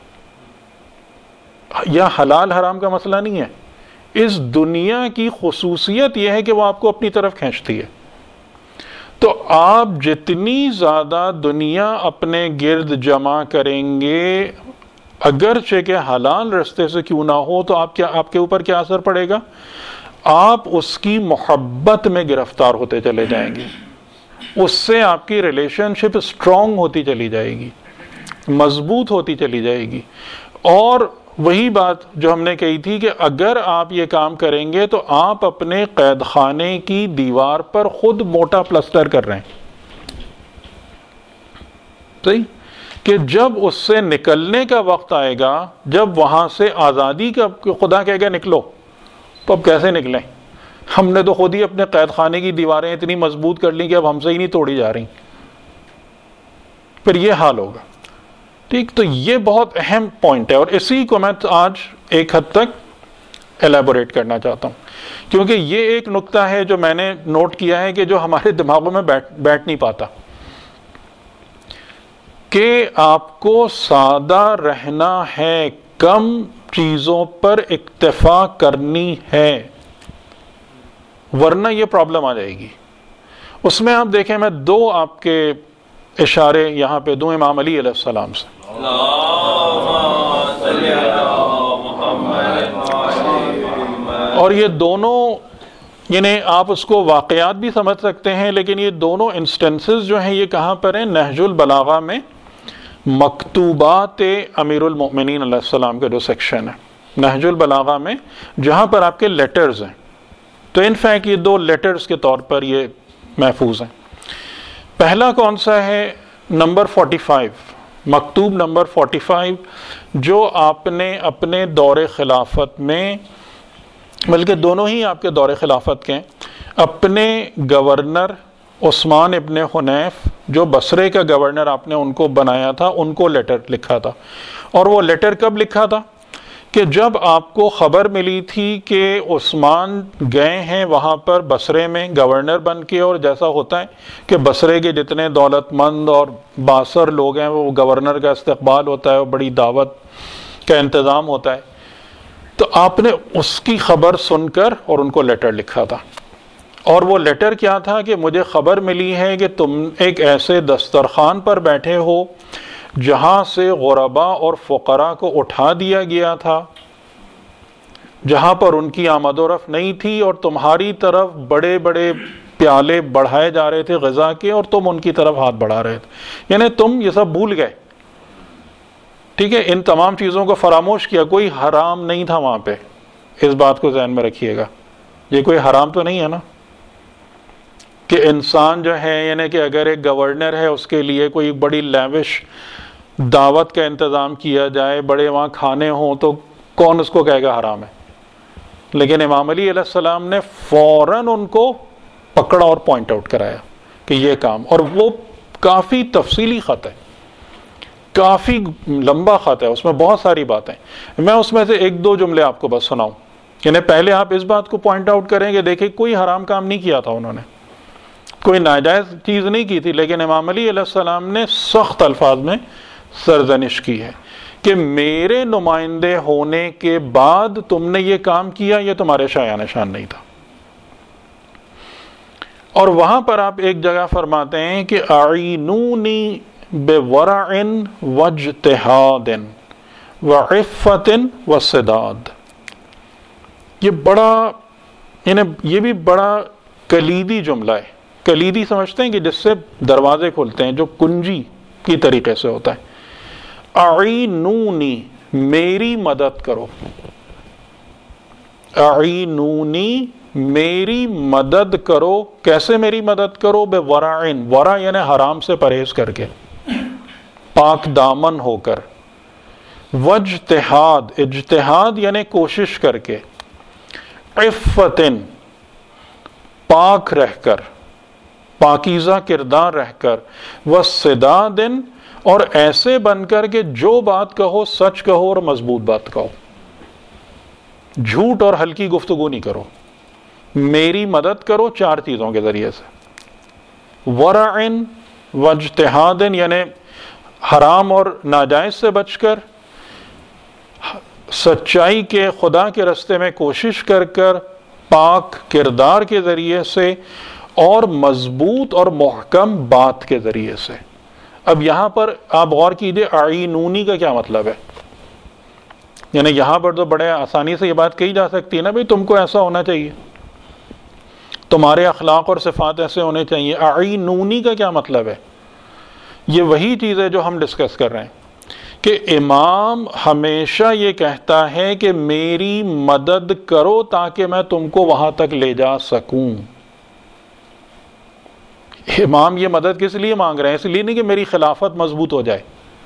یا حلال حرام کا مسئلہ نہیں ہے، اس دنیا کی خصوصیت یہ ہے کہ وہ آپ کو اپنی طرف کھینچتی ہے۔ تو آپ جتنی زیادہ دنیا اپنے گرد جمع کریں گے، اگرچہ کہ حلال رستے سے کیوں نہ ہو، تو آپ کے اوپر کیا اثر پڑے گا؟ آپ اس کی محبت میں گرفتار ہوتے چلے جائیں گے، اس سے آپ کی ریلیشن شپ اسٹرانگ ہوتی چلی جائے گی، مضبوط ہوتی چلی جائے گی۔ اور وہی بات جو ہم نے کہی تھی کہ اگر آپ یہ کام کریں گے تو آپ اپنے قید خانے کی دیوار پر خود موٹا پلسٹر کر رہے ہیں، صحیح، کہ جب اس سے نکلنے کا وقت آئے گا، جب وہاں سے آزادی کا خدا کہے گا نکلو، تو اب کیسے نکلیں؟ ہم نے تو خود ہی اپنے قید خانے کی دیواریں اتنی مضبوط کر لیں کہ اب ہم سے ہی نہیں توڑی جا رہی، پھر یہ حال ہوگا، ٹھیک۔ تو یہ بہت اہم پوائنٹ ہے، اور اسی کو میں آج ایک حد تک ایلیبوریٹ کرنا چاہتا ہوں، کیونکہ یہ ایک نقطہ ہے جو میں نے نوٹ کیا ہے کہ جو ہمارے دماغوں میں بیٹھ نہیں پاتا، کہ آپ کو سادہ رہنا ہے، کم چیزوں پر اکتفا کرنی ہے، ورنہ یہ پرابلم آ جائے گی۔ اس میں آپ دیکھیں، میں دو آپ کے اشارے یہاں پہ دوں امام علی علیہ السلام سے۔ اور یہ دونوں، یعنی آپ اس کو واقعات بھی سمجھ سکتے ہیں، لیکن یہ دونوں انسٹنسز جو ہیں یہ کہاں پر ہیں؟ نہج البلاغہ میں مکتوبات امیر المؤمنین علیہ السلام کا جو سیکشن ہے نہج البلاغہ میں، جہاں پر آپ کے لیٹرز ہیں۔ تو انفیکٹ یہ دو لیٹرز کے طور پر یہ محفوظ ہیں۔ پہلا کون سا ہے؟ نمبر 45، مکتوب نمبر 45، جو آپ نے اپنے دور خلافت میں، بلکہ دونوں ہی آپ کے دور خلافت کے، اپنے گورنر عثمان ابن حنیف، جو بصرے کا گورنر آپ نے ان کو بنایا تھا، ان کو لیٹر لکھا تھا۔ اور وہ لیٹر کب لکھا تھا؟ کہ جب آپ کو خبر ملی تھی کہ عثمان گئے ہیں وہاں پر بصرے میں گورنر بن کے، اور جیسا ہوتا ہے کہ بصرے کے جتنے دولت مند اور باثر لوگ ہیں وہ گورنر کا استقبال ہوتا ہے، بڑی دعوت کا انتظام ہوتا ہے، تو آپ نے اس کی خبر سن کر اور ان کو لیٹر لکھا تھا۔ اور وہ لیٹر کیا تھا کہ مجھے خبر ملی ہے کہ تم ایک ایسے دسترخوان پر بیٹھے ہو جہاں سے غربا اور فقراء کو اٹھا دیا گیا تھا، جہاں پر ان کی آمد و رفت نہیں تھی، اور تمہاری طرف بڑے بڑے پیالے بڑھائے جا رہے تھے غذا کے، اور تم ان کی طرف ہاتھ بڑھا رہے تھے، یعنی تم یہ سب بھول گئے، ٹھیک ہے، ان تمام چیزوں کو فراموش کیا، کوئی حرام نہیں تھا وہاں پہ، اس بات کو ذہن میں رکھیے گا، یہ کوئی حرام تو نہیں ہے نا کہ انسان جو ہے، یعنی کہ اگر ایک گورنر ہے اس کے لیے کوئی بڑی لیوش دعوت کا انتظام کیا جائے، بڑے وہاں کھانے ہوں، تو کون اس کو کہے گا حرام ہے؟ لیکن امام علی علیہ السلام نے فوراً ان کو پکڑا اور پوائنٹ آؤٹ کرایا کہ یہ کام، اور وہ کافی تفصیلی خط ہے، کافی لمبا خط ہے، اس میں بہت ساری باتیں، میں اس میں سے ایک دو جملے آپ کو بس سناؤں. یعنی پہلے آپ اس بات کو پوائنٹ آؤٹ کریں کہ دیکھیں کوئی حرام کام نہیں کیا تھا انہوں نے، کوئی ناجائز چیز نہیں کی تھی، لیکن امام علی علیہ السلام نے سخت الفاظ میں سرزنش کی ہے کہ میرے نمائندے ہونے کے بعد تم نے یہ کام کیا، یہ تمہارے شایان شان نہیں تھا. اور وہاں پر آپ ایک جگہ فرماتے ہیں کہ اعینونی بورع واجتہاد وعفت وسداد. یہ بڑا، یعنی یہ بھی بڑا کلیدی جملہ ہے. کلیدی سمجھتے ہیں کہ جس سے دروازے کھلتے ہیں، جو کنجی کی طریقے سے ہوتا ہے. اعینونی، میری مدد کرو، اعینونی، میری مدد کرو. کیسے میری مدد کرو؟ بورعن، ورع یعنی حرام سے پرہیز کر کے، پاک دامن ہو کر. واجتہاد، اجتہاد یعنی کوشش کر کے. عفتن، پاک رہ کر، پاکیزہ کردار رہ کر. وصدادن، اور ایسے بن کر کہ جو بات کہو سچ کہو اور مضبوط بات کہو، جھوٹ اور ہلکی گفتگو نہیں کرو. میری مدد کرو چار چیزوں کے ذریعے سے. ورعن واجتہادن یعنی حرام اور ناجائز سے بچ کر، سچائی کے خدا کے رستے میں کوشش کر کر، پاک کردار کے ذریعے سے، اور مضبوط اور محکم بات کے ذریعے سے. اب یہاں پر آپ غور کیجئے، اعینونی کا کیا مطلب ہے؟ یعنی یہاں پر تو بڑے آسانی سے یہ بات کہی جا سکتی ہے نا، بھئی تم کو ایسا ہونا چاہیے، تمہارے اخلاق اور صفات ایسے ہونے چاہیے. اعینونی کا کیا مطلب ہے؟ یہ وہی چیز ہے جو ہم ڈسکس کر رہے ہیں کہ امام ہمیشہ یہ کہتا ہے کہ میری مدد کرو تاکہ میں تم کو وہاں تک لے جا سکوں. امام یہ مدد کس لیے مانگ رہے ہیں؟ اس لیے نہیں کہ میری خلافت مضبوط ہو جائے.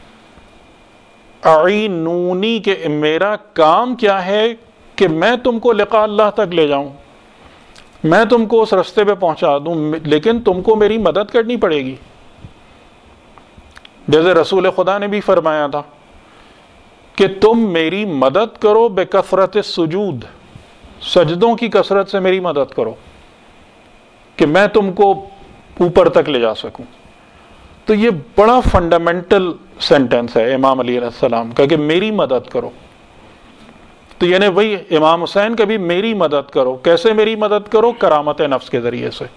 اعینونی کہ میرا کام کیا ہے کہ میں تم کو لقاء اللہ تک لے جاؤں، میں تم کو اس رستے پہ پہنچا دوں، لیکن تم کو میری مدد کرنی پڑے گی. جیسے رسول خدا نے بھی فرمایا تھا کہ تم میری مدد کرو بکثرت السجود، سجدوں کی کثرت سے میری مدد کرو کہ میں تم کو اوپر تک لے جا سکوں. تو یہ بڑا فنڈامنٹل سینٹنس ہے امام علی علیہ السلام کا کہ میری مدد کرو. تو یعنی وہی امام حسین کا بھی میری مدد کرو. کیسے میری مدد کرو؟ کرامت نفس کے ذریعے سے،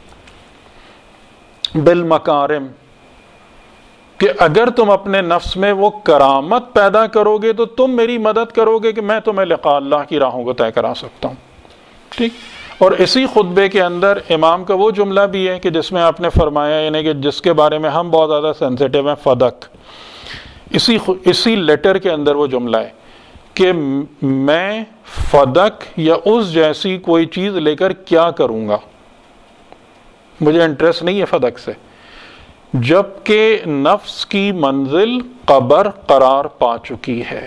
بالمکارم، کہ اگر تم اپنے نفس میں وہ کرامت پیدا کرو گے تو تم میری مدد کرو گے کہ میں تمہیں لقاء اللہ کی راہوں کو طے کرا سکتا ہوں. ٹھیک. اور اسی خطبے کے اندر امام کا وہ جملہ بھی ہے کہ جس میں آپ نے فرمایا، یعنی کہ جس کے بارے میں ہم بہت زیادہ سینسیٹیو ہیں، فدق. اسی لیٹر کے اندر وہ جملہ ہے کہ میں فدق یا اس جیسی کوئی چیز لے کر کیا کروں گا، مجھے انٹرسٹ نہیں ہے فدق سے، جبکہ نفس کی منزل قبر قرار پا چکی ہے.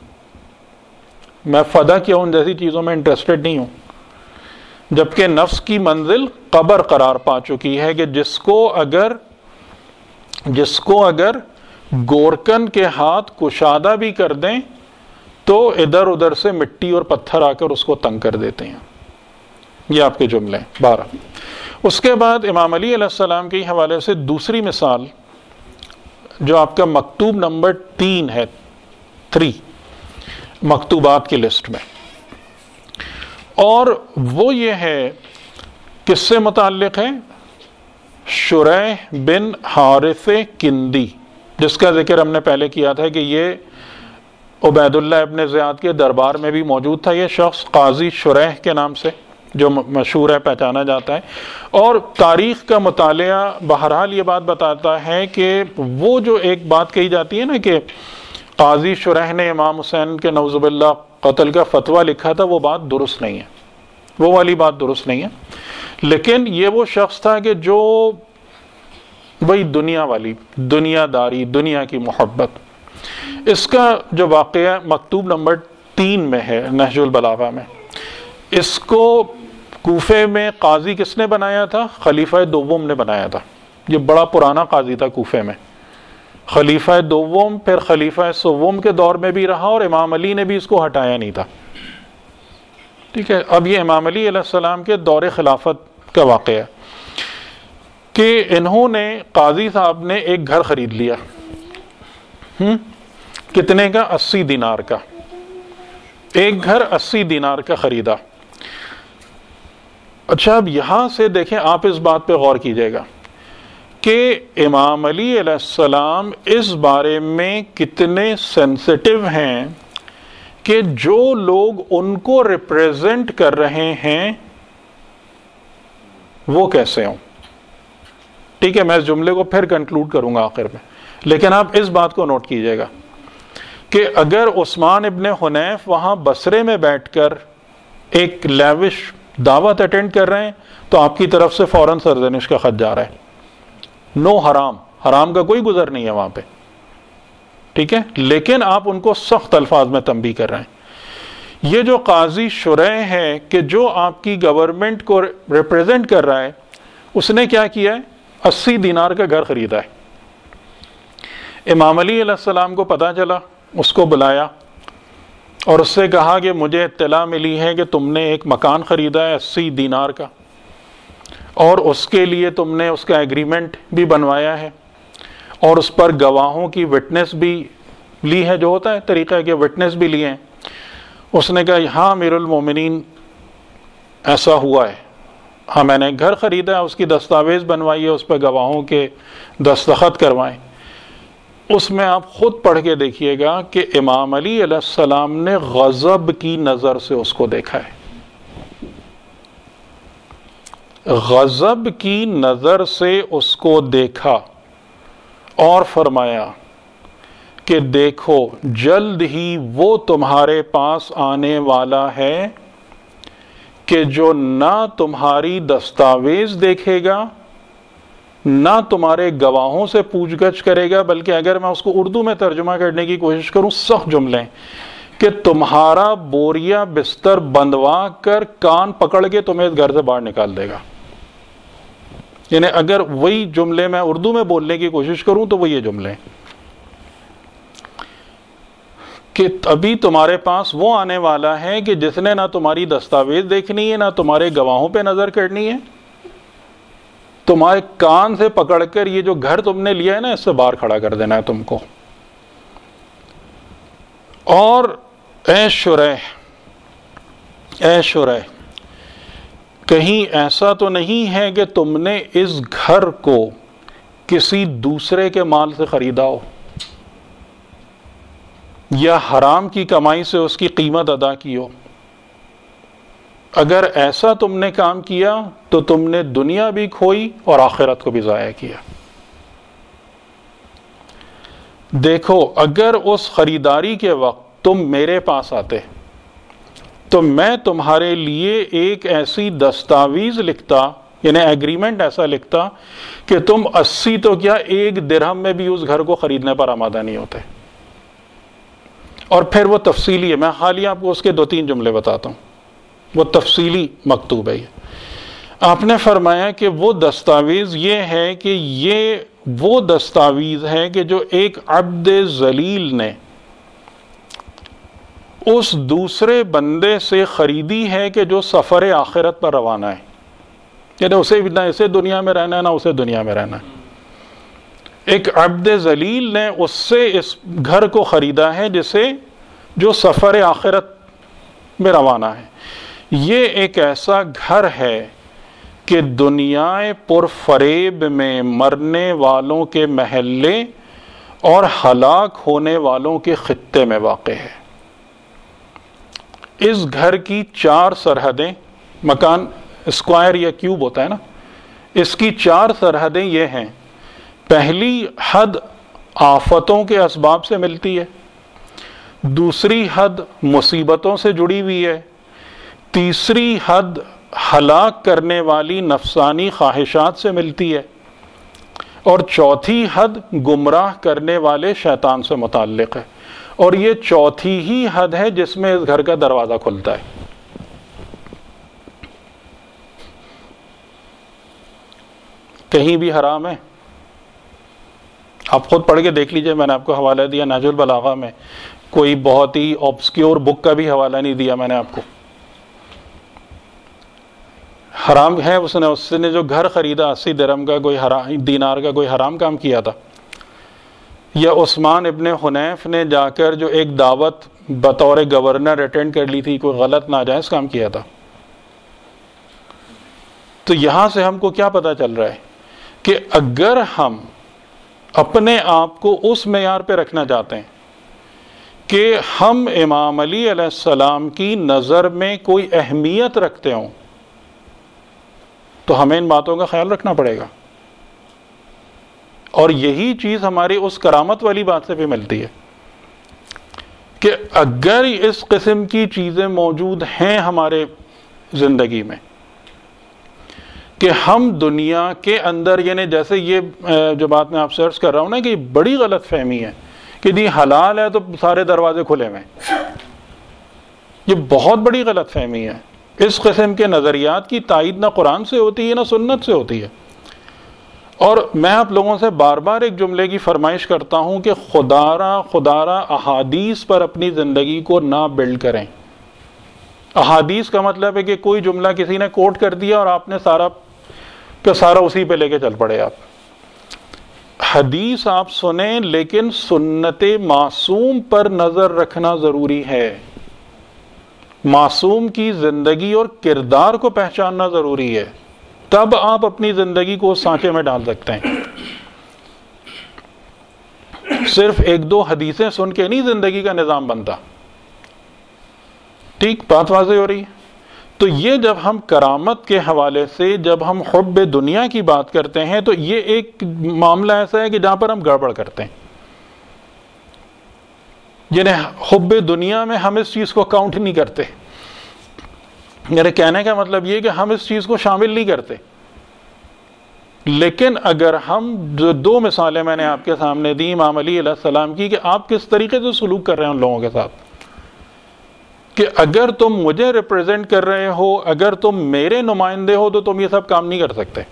میں فدق یا ان جیسی چیزوں میں انٹرسٹڈ نہیں ہوں، جبکہ نفس کی منزل قبر قرار پا چکی ہے کہ جس کو اگر گورکن کے ہاتھ کشادہ بھی کر دیں تو ادھر ادھر سے مٹی اور پتھر آ کر اس کو تنگ کر دیتے ہیں. یہ آپ کے جملے ہیں 12. اس کے بعد امام علی علیہ السلام کے حوالے سے دوسری مثال جو آپ کا مکتوب نمبر 3 ہے، 3 مکتوبات کی لسٹ میں، اور وہ یہ ہے کس سے متعلق ہے؟ شریح بن حارث کندی، جس کا ذکر ہم نے پہلے کیا تھا کہ یہ عبید اللہ ابن زیاد کے دربار میں بھی موجود تھا. یہ شخص قاضی شریح کے نام سے جو مشہور ہے، پہچانا جاتا ہے. اور تاریخ کا مطالعہ بہرحال یہ بات بتاتا ہے کہ وہ جو ایک بات کہی جاتی ہے نا کہ قاضی شریح نے امام حسین کے نعوذ باللہ قتل کا فتویٰ لکھا تھا، وہ بات درست نہیں ہے، وہ والی بات درست نہیں ہے. لیکن یہ وہ شخص تھا کہ جو وہی دنیا والی دنیا داری، دنیا کی محبت. اس کا جو واقعہ مکتوب نمبر 3 میں ہے نہج البلاغہ میں. اس کو کوفے میں قاضی کس نے بنایا تھا؟ خلیفہ دوم نے بنایا تھا. یہ بڑا پرانا قاضی تھا کوفے میں. خلیفہ دوم پھر خلیفہ سوم کے دور میں بھی رہا، اور امام علی نے بھی اس کو ہٹایا نہیں تھا. ٹھیک ہے. اب یہ امام علی علیہ السلام کے دور خلافت کا واقعہ ہے کہ انہوں نے، قاضی صاحب نے ایک گھر خرید لیا. کتنے کا؟ 80 دینار کا. ایک گھر 80 دینار کا خریدا. اچھا اب یہاں سے دیکھیں، آپ اس بات پہ غور کیجئے گا کہ امام علی علیہ السلام اس بارے میں کتنے سینسٹیو ہیں کہ جو لوگ ان کو ریپریزنٹ کر رہے ہیں وہ کیسے ہوں. ٹھیک ہے، میں اس جملے کو پھر کنکلوڈ کروں گا آخر میں، لیکن آپ اس بات کو نوٹ کیجئے گا کہ اگر عثمان ابن حنیف وہاں بصرے میں بیٹھ کر ایک لیوش دعوت اٹینڈ کر رہے ہیں تو آپ کی طرف سے فوراً سرزنش کا خط جا رہا ہے. نو حرام، حرام کا کوئی گزر نہیں ہے وہاں پہ. ٹھیک ہے، لیکن آپ ان کو سخت الفاظ میں تنبیہ کر رہے ہیں. یہ جو قاضی شریح ہے کہ جو آپ کی گورنمنٹ کو ریپریزنٹ کر رہا ہے، اس نے کیا کیا ہے؟ 80 دینار کا گھر خریدا ہے. امام علی علیہ السلام کو پتہ چلا، اس کو بلایا اور اس سے کہا کہ مجھے اطلاع ملی ہے کہ تم نے ایک مکان خریدا ہے 80 دینار کا، اور اس کے لیے تم نے اس کا ایگریمنٹ بھی بنوایا ہے اور اس پر گواہوں کی وٹنس بھی لی ہے، جو ہوتا ہے طریقہ کہ وٹنس بھی لیے ہیں. اس نے کہا ہاں امیر المومنین ایسا ہوا ہے، ہاں میں نے ایک گھر خریدا ہے، اس کی دستاویز بنوائی ہے، اس پہ گواہوں کے دستخط کروائیں. اس میں آپ خود پڑھ کے دیکھیے گا کہ امام علی علیہ السلام نے غضب کی نظر سے اس کو دیکھا ہے. غضب کی نظر سے اس کو دیکھا اور فرمایا کہ دیکھو جلد ہی وہ تمہارے پاس آنے والا ہے کہ جو نہ تمہاری دستاویز دیکھے گا، نہ تمہارے گواہوں سے پوچھ گچھ کرے گا، بلکہ اگر میں اس کو اردو میں ترجمہ کرنے کی کوشش کروں، سخت جملے کہ تمہارا بوریا بستر بندوا کر کان پکڑ کے تمہیں اس گھر سے باہر نکال دے گا. یعنی اگر وہی جملے میں اردو میں بولنے کی کوشش کروں تو وہ یہ جملے کہ ابھی تمہارے پاس وہ آنے والا ہے کہ جس نے نہ تمہاری دستاویز دیکھنی ہے، نہ تمہارے گواہوں پہ نظر کرنی ہے، تمہارے کان سے پکڑ کر یہ جو گھر تم نے لیا ہے نا، اس سے باہر کھڑا کر دینا ہے تم کو. اور اے شریح، کہیں ایسا تو نہیں ہے کہ تم نے اس گھر کو کسی دوسرے کے مال سے خریدا ہو یا حرام کی کمائی سے اس کی قیمت ادا کی ہو؟ اگر ایسا تم نے کام کیا تو تم نے دنیا بھی کھوئی اور آخرت کو بھی ضائع کیا. دیکھو اگر اس خریداری کے وقت تم میرے پاس آتے تو میں تمہارے لیے ایک ایسی دستاویز لکھتا، یعنی ایگریمنٹ ایسا لکھتا کہ تم 80 تو کیا 1 درہم میں بھی اس گھر کو خریدنے پر آمادہ نہیں ہوتے. اور پھر وہ تفصیلی ہے، میں حالیہ آپ کو اس کے 2-3 جملے بتاتا ہوں، وہ تفصیلی مکتوب ہے. آپ نے فرمایا کہ وہ دستاویز یہ ہے کہ یہ وہ دستاویز ہے کہ جو ایک عبد ذلیل نے اس دوسرے بندے سے خریدی ہے کہ جو سفر آخرت پر روانہ ہے. یعنی اسے نہ اسے دنیا میں رہنا ہے نہ اسے دنیا میں رہنا ہے. ایک عبد ذلیل نے اس سے اس گھر کو خریدا ہے جو سفر آخرت میں روانہ ہے. یہ ایک ایسا گھر ہے کہ دنیا پر فریب میں مرنے والوں کے محلے اور ہلاک ہونے والوں کے خطے میں واقع ہے. اس گھر کی 4 سرحدیں، مکان اسکوائر یا کیوب ہوتا ہے نا، اس کی 4 سرحدیں یہ ہیں. پہلی حد آفتوں کے اسباب سے ملتی ہے، دوسری حد مصیبتوں سے جڑی ہوئی ہے، تیسری حد ہلاک کرنے والی نفسانی خواہشات سے ملتی ہے، اور چوتھی حد گمراہ کرنے والے شیطان سے متعلق ہے، اور یہ چوتھی ہی حد ہے جس میں اس گھر کا دروازہ کھلتا ہے۔ کہیں بھی حرام ہے؟ آپ خود پڑھ کے دیکھ لیجئے، میں نے آپ کو حوالہ دیا نہج البلاغہ میں، کوئی بہت ہی آبسکیور بک کا بھی حوالہ نہیں دیا میں نے آپ کو۔ حرام ہے، اس نے جو گھر خریدا 80 درہم کا، کوئی دینار کا، کوئی حرام کام کیا تھا؟ یا عثمان ابن حنیف نے جا کر جو ایک دعوت بطور گورنر اٹینڈ کر لی تھی، کوئی غلط ناجائز کام کیا تھا؟ تو یہاں سے ہم کو کیا پتہ چل رہا ہے کہ اگر ہم اپنے آپ کو اس معیار پہ رکھنا چاہتے ہیں کہ ہم امام علی علیہ السلام کی نظر میں کوئی اہمیت رکھتے ہوں، تو ہمیں ان باتوں کا خیال رکھنا پڑے گا، اور یہی چیز ہماری اس کرامت والی بات سے بھی ملتی ہے کہ اگر اس قسم کی چیزیں موجود ہیں ہمارے زندگی میں کہ ہم دنیا کے اندر، یعنی جیسے یہ جو بات میں آپ سے عرض کر رہا ہوں نا کہ یہ بڑی غلط فہمی ہے کہ جی حلال ہے تو سارے دروازے کھلے ہوئے ہیں، یہ بہت بڑی غلط فہمی ہے۔ اس قسم کے نظریات کی تائید نہ قرآن سے ہوتی ہے نہ سنت سے ہوتی ہے۔ اور میں آپ لوگوں سے بار بار ایک جملے کی فرمائش کرتا ہوں کہ خدارا احادیث پر اپنی زندگی کو نہ بلڈ کریں۔ احادیث کا مطلب ہے کہ کوئی جملہ کسی نے کوٹ کر دیا اور آپ نے سارا اسی پہ لے کے چل پڑے۔ آپ حدیث آپ سنیں، لیکن سنت معصوم پر نظر رکھنا ضروری ہے، معصوم کی زندگی اور کردار کو پہچاننا ضروری ہے، تب آپ اپنی زندگی کو اس سانچے میں ڈال سکتے ہیں۔ صرف ایک دو حدیثیں سن کے نہیں زندگی کا نظام بنتا۔ ٹھیک بات واضح ہو رہی ہے؟ تو یہ جب ہم کرامت کے حوالے سے، جب ہم حب دنیا کی بات کرتے ہیں، تو یہ ایک معاملہ ایسا ہے کہ جہاں پر ہم گڑبڑ کرتے ہیں۔ یعنی حب دنیا میں ہم اس چیز کو کاؤنٹ نہیں کرتے، میرے کہنے کا مطلب یہ کہ ہم اس چیز کو شامل نہیں کرتے۔ لیکن اگر ہم جو دو مثالیں میں نے آپ کے سامنے دی امام علی علیہ السلام کی، کہ آپ کس طریقے سے سلوک کر رہے ہیں ان لوگوں کے ساتھ، کہ اگر تم مجھے ریپرزینٹ کر رہے ہو، اگر تم میرے نمائندے ہو، تو تم یہ سب کام نہیں کر سکتے۔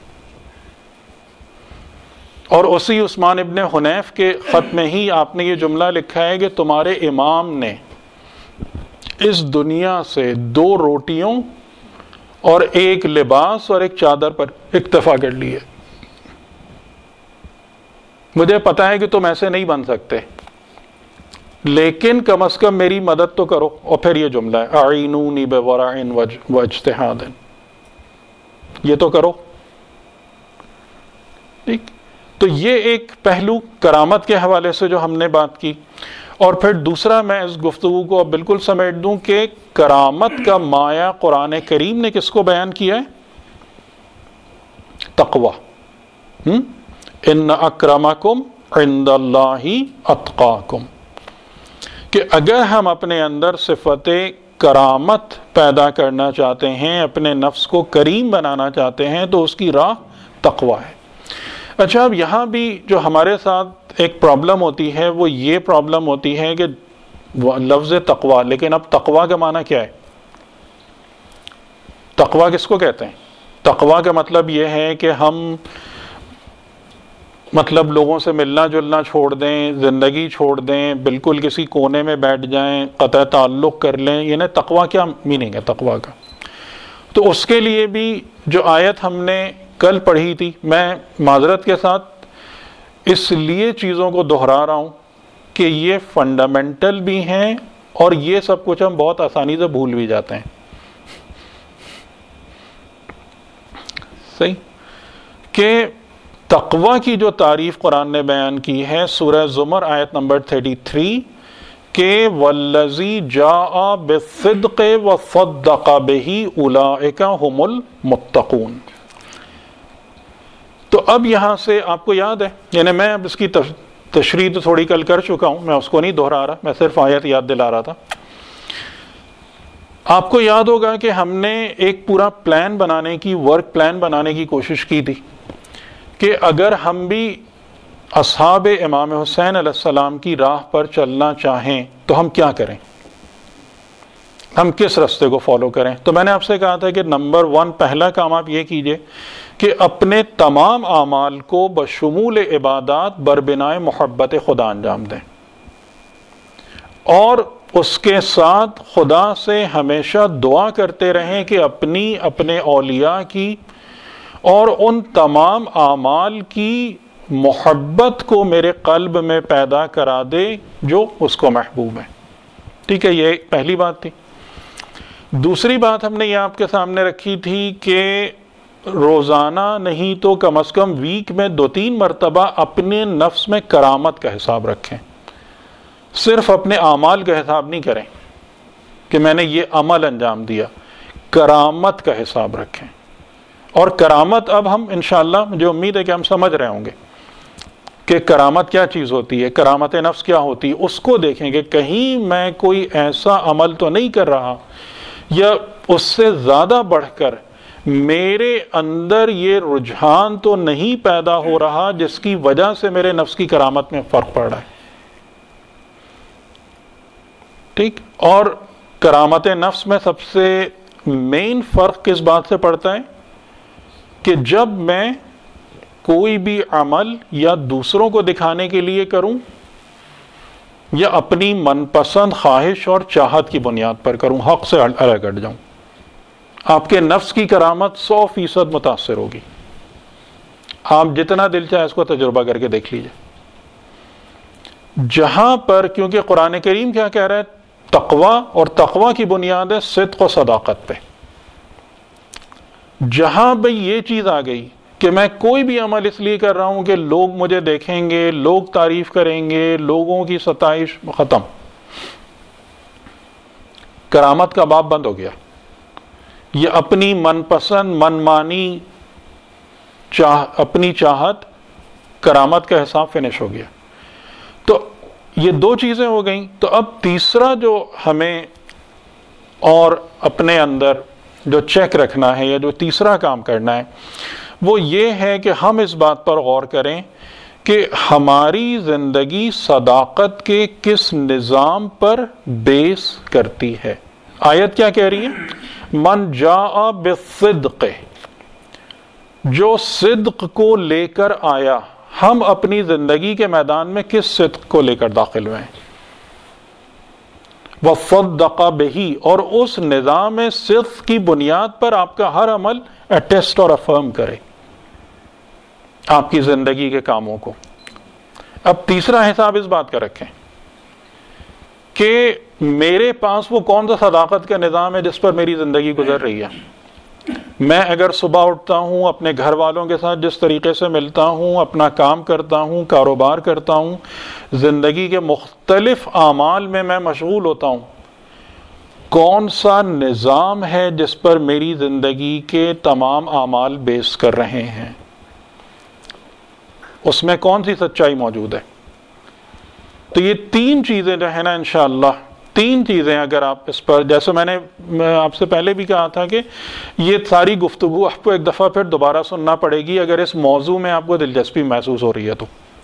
اور اسی عثمان ابن حنیف کے خط میں ہی آپ نے یہ جملہ لکھا ہے کہ تمہارے امام نے اس دنیا سے 2 روٹیوں اور 1 لباس اور 1 چادر پر اکتفا کر لی ہے۔ مجھے پتا ہے کہ تم ایسے نہیں بن سکتے، لیکن کم از کم میری مدد تو کرو۔ اور پھر یہ جملہ ہے اعینونی بورع واجتہاد، یہ تو کرو۔ ٹھیک، تو یہ ایک پہلو کرامت کے حوالے سے جو ہم نے بات کی۔ اور پھر دوسرا میں اس گفتگو کو اب بالکل سمیٹ دوں کہ کرامت کا مایہ قرآن کریم نے کس کو بیان کیا ہے؟ تقوی۔ ان اکرمکم عند اللہ اتقاکم، کہ اگر ہم اپنے اندر صفت کرامت پیدا کرنا چاہتے ہیں، اپنے نفس کو کریم بنانا چاہتے ہیں، تو اس کی راہ تقوی ہے۔ اچھا، اب یہاں بھی جو ہمارے ساتھ ایک پرابلم ہوتی ہے وہ یہ پرابلم ہوتی ہے کہ لفظ تقوی، لیکن اب تقوی کا معنی کیا ہے؟ تقوی کس کو کہتے ہیں؟ تقوی کا مطلب یہ ہے کہ ہم لوگوں سے ملنا جلنا چھوڑ دیں، زندگی چھوڑ دیں، بالکل کسی کونے میں بیٹھ جائیں، قطع تعلق کر لیں۔ یعنی تقوی کیا میننگ ہے تقوی کا؟ تو اس کے لیے بھی جو آیت ہم نے کل پڑھی تھی، میں معذرت کے ساتھ اس لیے چیزوں کو دہرا رہا ہوں کہ یہ فنڈامنٹل بھی ہیں، اور یہ سب کچھ ہم بہت آسانی سے بھول بھی جاتے ہیں۔ صحیح، کہ تقوی کی جو تعریف قرآن نے بیان کی ہے سورہ زمر آیت نمبر 33 کہ والذی جاء بالصدق وصدق بہ اولئک ھم المتقون۔ تو اب یہاں سے آپ کو یاد ہے، یعنی میں اب اس کی تشریح تو تھوڑی کل کر چکا ہوں، میں اس کو نہیں دہرا رہا، میں صرف آیت یاد دلا رہا تھا۔ آپ کو یاد ہوگا کہ ہم نے ایک پورا پلان بنانے کی، ورک پلان بنانے کی کوشش کی تھی کہ اگر ہم بھی اصحاب امام حسین علیہ السلام کی راہ پر چلنا چاہیں تو ہم کیا کریں، ہم کس راستے کو فالو کریں۔ تو میں نے آپ سے کہا تھا کہ نمبر 1 پہلا کام آپ یہ کیجئے کہ اپنے تمام اعمال کو بشمول عبادات بربنائے محبت خدا انجام دیں، اور اس کے ساتھ خدا سے ہمیشہ دعا کرتے رہیں کہ اپنے اولیاء کی اور ان تمام اعمال کی محبت کو میرے قلب میں پیدا کرا دے جو اس کو محبوب ہے۔ ٹھیک ہے، یہ پہلی بات تھی۔ دوسری بات ہم نے یہ آپ کے سامنے رکھی تھی کہ روزانہ نہیں تو کم از کم ویک میں 2-3 مرتبہ اپنے نفس میں کرامت کا حساب رکھیں، صرف اپنے اعمال کا حساب نہیں کریں کہ میں نے یہ عمل انجام دیا، کرامت کا حساب رکھیں۔ اور کرامت اب ہم انشاءاللہ، مجھے امید ہے کہ ہم سمجھ رہے ہوں گے کہ کرامت کیا چیز ہوتی ہے، کرامت نفس کیا ہوتی ہے، اس کو دیکھیں کہ کہیں میں کوئی ایسا عمل تو نہیں کر رہا یا اس سے زیادہ بڑھ کر میرے اندر یہ رجحان تو نہیں پیدا ہو رہا جس کی وجہ سے میرے نفس کی کرامت میں فرق پڑ رہا ہے۔ ٹھیک، اور کرامت نفس میں سب سے مین فرق کس بات سے پڑتا ہے کہ جب میں کوئی بھی عمل یا دوسروں کو دکھانے کے لیے کروں یا اپنی من پسند خواہش اور چاہت کی بنیاد پر کروں، حق سے الگ ہٹ جاؤں، آپ کے نفس کی کرامت 100% متاثر ہوگی۔ آپ جتنا دل چاہے اس کو تجربہ کر کے دیکھ لیجئے۔ جہاں پر، کیونکہ قرآن کریم کیا کہہ رہا ہے، تقوی، اور تقوی کی بنیاد ہے صدق و صداقت پہ۔ جہاں بھئی یہ چیز آ گئی کہ میں کوئی بھی عمل اس لیے کر رہا ہوں کہ لوگ مجھے دیکھیں گے، لوگ تعریف کریں گے، لوگوں کی ستائش، ختم، کرامت کا باب بند ہو گیا۔ یہ اپنی من پسند، من مانی، اپنی چاہت، کرامت کا حساب فنش ہو گیا۔ تو یہ 2 چیزیں ہو گئیں۔ تو اب تیسرا جو ہمیں اور اپنے اندر جو چیک رکھنا ہے یا جو تیسرا کام کرنا ہے وہ یہ ہے کہ ہم اس بات پر غور کریں کہ ہماری زندگی صداقت کے کس نظام پر بیس کرتی ہے۔ آیت کیا کہہ رہی ہے؟ من جاء بالصدق، جو صدق کو لے کر آیا۔ ہم اپنی زندگی کے میدان میں کس صدق کو لے کر داخل ہوئے ہیں؟ وصدق بہ، اور اس نظام صدق کی بنیاد پر آپ کا ہر عمل اٹیسٹ اور افرم کرے آپ کی زندگی کے کاموں کو۔ اب تیسرا حساب اس بات کا رکھیں کہ میرے پاس وہ کون سا صداقت کا نظام ہے جس پر میری زندگی گزر رہی ہے۔ میں اگر صبح اٹھتا ہوں، اپنے گھر والوں کے ساتھ جس طریقے سے ملتا ہوں، اپنا کام کرتا ہوں، کاروبار کرتا ہوں، زندگی کے مختلف اعمال میں مشغول ہوتا ہوں، کون سا نظام ہے جس پر میری زندگی کے تمام اعمال بیس کر رہے ہیں، اس میں کون سی سچائی موجود ہے۔ تو یہ 3 چیزیں جو ہے نا انشاءاللہ، 3 چیزیں اگر آپ اس پر، جیسے میں نے آپ سے پہلے بھی کہا تھا کہ یہ ساری گفتگو آپ کو ایک دفعہ پھر دوبارہ سننا پڑے گی اگر اس موضوع میں آپ کو دلچسپی محسوس ہو رہی ہے تو،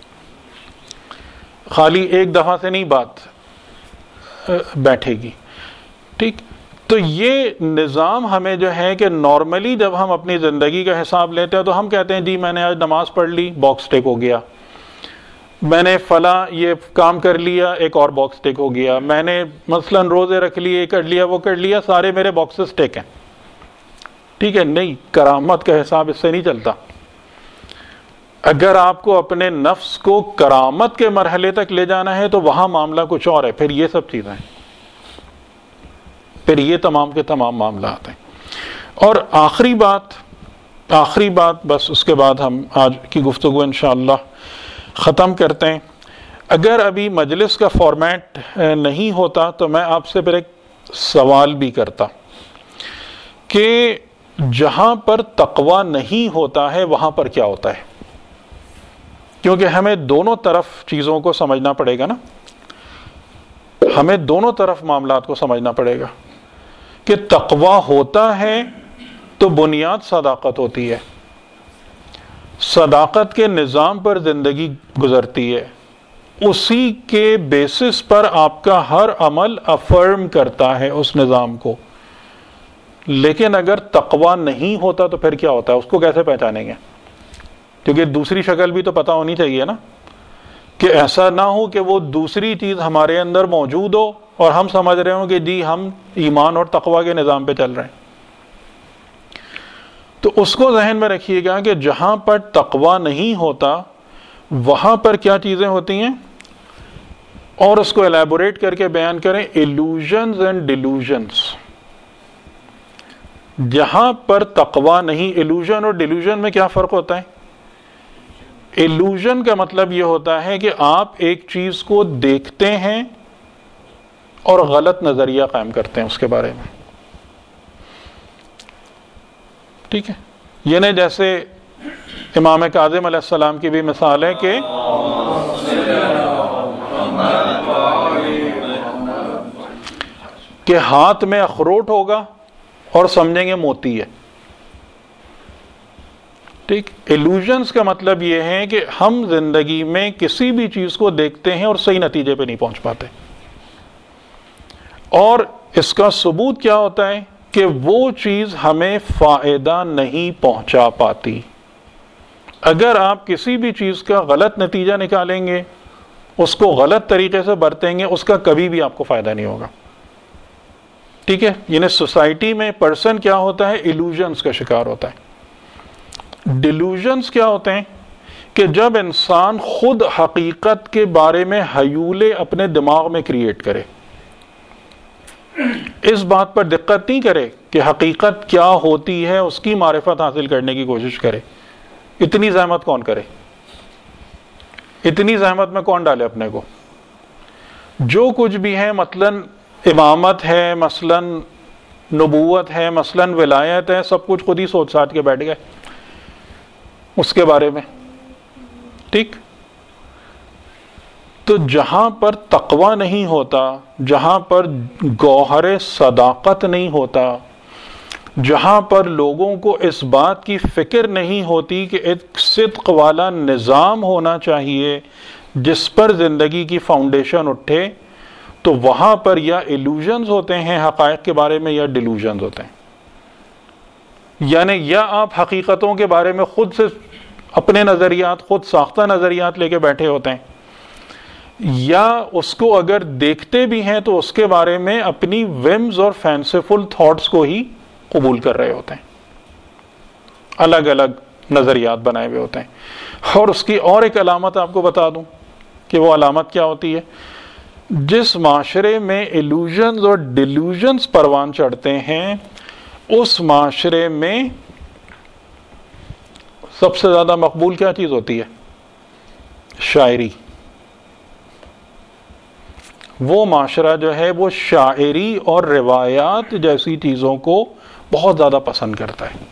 خالی ایک دفعہ سے نہیں بات بیٹھے گی۔ ٹھیک، تو یہ نظام ہمیں جو ہے کہ نارملی جب ہم اپنی زندگی کا حساب لیتے ہیں تو ہم کہتے ہیں جی میں نے آج نماز پڑھ لی، باکس ٹک ہو گیا، میں نے فلاں یہ کام کر لیا، ایک اور باکس ٹک ہو گیا، میں نے مثلا روزے رکھ لیے، یہ کر لیا، وہ کر لیا، سارے میرے باکسز ٹک ہیں۔ ٹھیک ہے، نہیں، کرامت کا حساب اس سے نہیں چلتا۔ اگر آپ کو اپنے نفس کو کرامت کے مرحلے تک لے جانا ہے تو وہاں معاملہ کچھ اور ہے، پھر یہ سب چیزیں ہیں، پھر یہ تمام کے تمام معاملات ہیں۔ اور آخری بات بس اس کے بعد ہم آج کی گفتگو انشاءاللہ ختم کرتے ہیں۔ اگر ابھی مجلس کا فارمیٹ نہیں ہوتا تو میں آپ سے پھر ایک سوال بھی کرتا کہ جہاں پر تقوی نہیں ہوتا ہے وہاں پر کیا ہوتا ہے؟ کیونکہ ہمیں دونوں طرف چیزوں کو سمجھنا پڑے گا نا، ہمیں دونوں طرف معاملات کو سمجھنا پڑے گا کہ تقویٰ ہوتا ہے تو بنیاد صداقت ہوتی ہے، صداقت کے نظام پر زندگی گزرتی ہے، اسی کے بیسس پر آپ کا ہر عمل افرم کرتا ہے اس نظام کو۔ لیکن اگر تقویٰ نہیں ہوتا تو پھر کیا ہوتا ہے، اس کو کیسے پہچانیں گے؟ کیونکہ دوسری شکل بھی تو پتہ ہونی چاہیے نا، کہ ایسا نہ ہو کہ وہ دوسری چیز ہمارے اندر موجود ہو اور ہم سمجھ رہے ہوں کہ جی ہم ایمان اور تقویٰ کے نظام پہ چل رہے ہیں۔ تو اس کو ذہن میں رکھیے گا کہ جہاں پر تقویٰ نہیں ہوتا وہاں پر کیا چیزیں ہوتی ہیں، اور اس کو الیبوریٹ کر کے بیان کریں، ایلوژنز اینڈ ڈیلوژنز۔ جہاں پر تقویٰ نہیں، ایلوژن اور ڈیلوژن میں کیا فرق ہوتا ہے؟ ایلوژن کا مطلب یہ ہوتا ہے کہ آپ ایک چیز کو دیکھتے ہیں اور غلط نظریہ قائم کرتے ہیں اس کے بارے میں، ٹھیک ہے؟ یعنی جیسے امام کاظم علیہ السلام کی بھی مثال ہے کہ ہاتھ میں اخروٹ ہوگا اور سمجھیں گے موتی ہے، ٹھیک۔ ایلوژنس کا مطلب یہ ہے کہ ہم زندگی میں کسی بھی چیز کو دیکھتے ہیں اور صحیح نتیجے پہ نہیں پہنچ پاتے، اور اس کا ثبوت کیا ہوتا ہے کہ وہ چیز ہمیں فائدہ نہیں پہنچا پاتی۔ اگر آپ کسی بھی چیز کا غلط نتیجہ نکالیں گے، اس کو غلط طریقے سے برتیں گے، اس کا کبھی بھی آپ کو فائدہ نہیں ہوگا، ٹھیک ہے؟ یعنی سوسائٹی میں پرسن کیا ہوتا ہے؟ ایلوژنس کا شکار ہوتا ہے۔ ڈیلوژنس کیا ہوتے ہیں کہ جب انسان خود حقیقت کے بارے میں حیولے اپنے دماغ میں کریٹ کرے، اس بات پر دقت نہیں کرے کہ حقیقت کیا ہوتی ہے، اس کی معرفت حاصل کرنے کی کوشش کرے۔ اتنی زحمت کون کرے؟ اتنی زحمت میں کون ڈالے اپنے کو؟ جو کچھ بھی ہے، مثلاً امامت ہے، مثلاً نبوت ہے، مثلاً ولایت ہے، سب کچھ خود ہی سوچ ساچ کے بیٹھ گئے اس کے بارے میں، ٹھیک۔ تو جہاں پر تقویٰ نہیں ہوتا، جہاں پر گوہر صداقت نہیں ہوتا، جہاں پر لوگوں کو اس بات کی فکر نہیں ہوتی کہ ایک صدق والا نظام ہونا چاہیے جس پر زندگی کی فاؤنڈیشن اٹھے، تو وہاں پر یا ایلوژنز ہوتے ہیں حقائق کے بارے میں، یا ڈیلوژنز ہوتے ہیں۔ یعنی یا آپ حقیقتوں کے بارے میں خود سے اپنے نظریات، خود ساختہ نظریات لے کے بیٹھے ہوتے ہیں، یا اس کو اگر دیکھتے بھی ہیں تو اس کے بارے میں اپنی ومز اور فینسیفل تھاٹس کو ہی قبول کر رہے ہوتے ہیں، الگ الگ نظریات بنائے ہوئے ہوتے ہیں۔ اور اس کی اور ایک علامت آپ کو بتا دوں کہ وہ علامت کیا ہوتی ہے۔ جس معاشرے میں ایلوژنز اور ڈیلوژنز پروان چڑھتے ہیں، اس معاشرے میں سب سے زیادہ مقبول کیا چیز ہوتی ہے؟ شاعری۔ وہ معاشرہ جو ہے وہ شاعری اور روایات جیسی چیزوں کو بہت زیادہ پسند کرتا ہے۔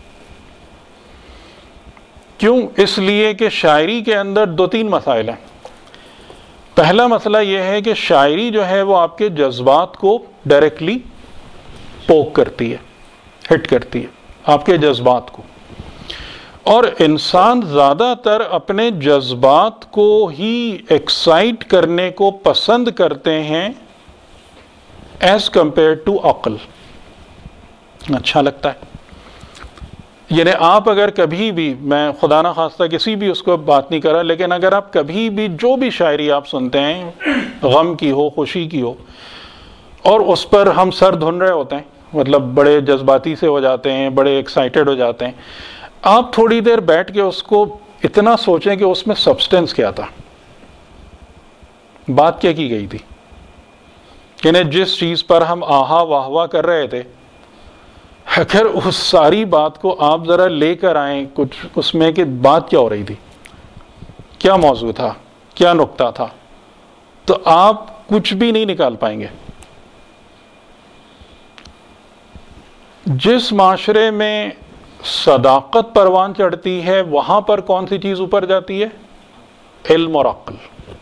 کیوں؟ اس لیے کہ شاعری کے اندر دو تین مسائل ہیں۔ پہلا مسئلہ یہ ہے کہ شاعری جو ہے وہ آپ کے جذبات کو ڈائریکٹلی پوک کرتی ہے، ہٹ کرتی ہے آپ کے جذبات کو، اور انسان زیادہ تر اپنے جذبات کو ہی ایکسائٹ کرنے کو پسند کرتے ہیں ایز کمپیئر ٹو عقل۔ اچھا لگتا ہے، یعنی آپ اگر کبھی بھی، میں خدا نہ خواستہ کسی بھی اس کو بات نہیں کرا، لیکن اگر آپ کبھی بھی جو بھی شاعری آپ سنتے ہیں، غم کی ہو، خوشی کی ہو، اور اس پر ہم سر دھن رہے ہوتے ہیں، مطلب بڑے جذباتی سے ہو جاتے ہیں، بڑے ایکسائٹڈ ہو جاتے ہیں، آپ تھوڑی دیر بیٹھ کے اس کو اتنا سوچیں کہ اس میں سبسٹنس کیا تھا، بات کیا کی گئی تھی۔ یعنی جس چیز پر ہم آہا واہ واہ کر رہے تھے، اگر اس ساری بات کو آپ ذرا لے کر آئیں کچھ اس میں کہ بات کیا ہو رہی تھی، کیا موضوع تھا، کیا نقطہ تھا، تو آپ کچھ بھی نہیں نکال پائیں گے۔ جس معاشرے میں صداقت پروان چڑھتی ہے، وہاں پر کون سی چیز اوپر جاتی ہے؟ علم اور عقل،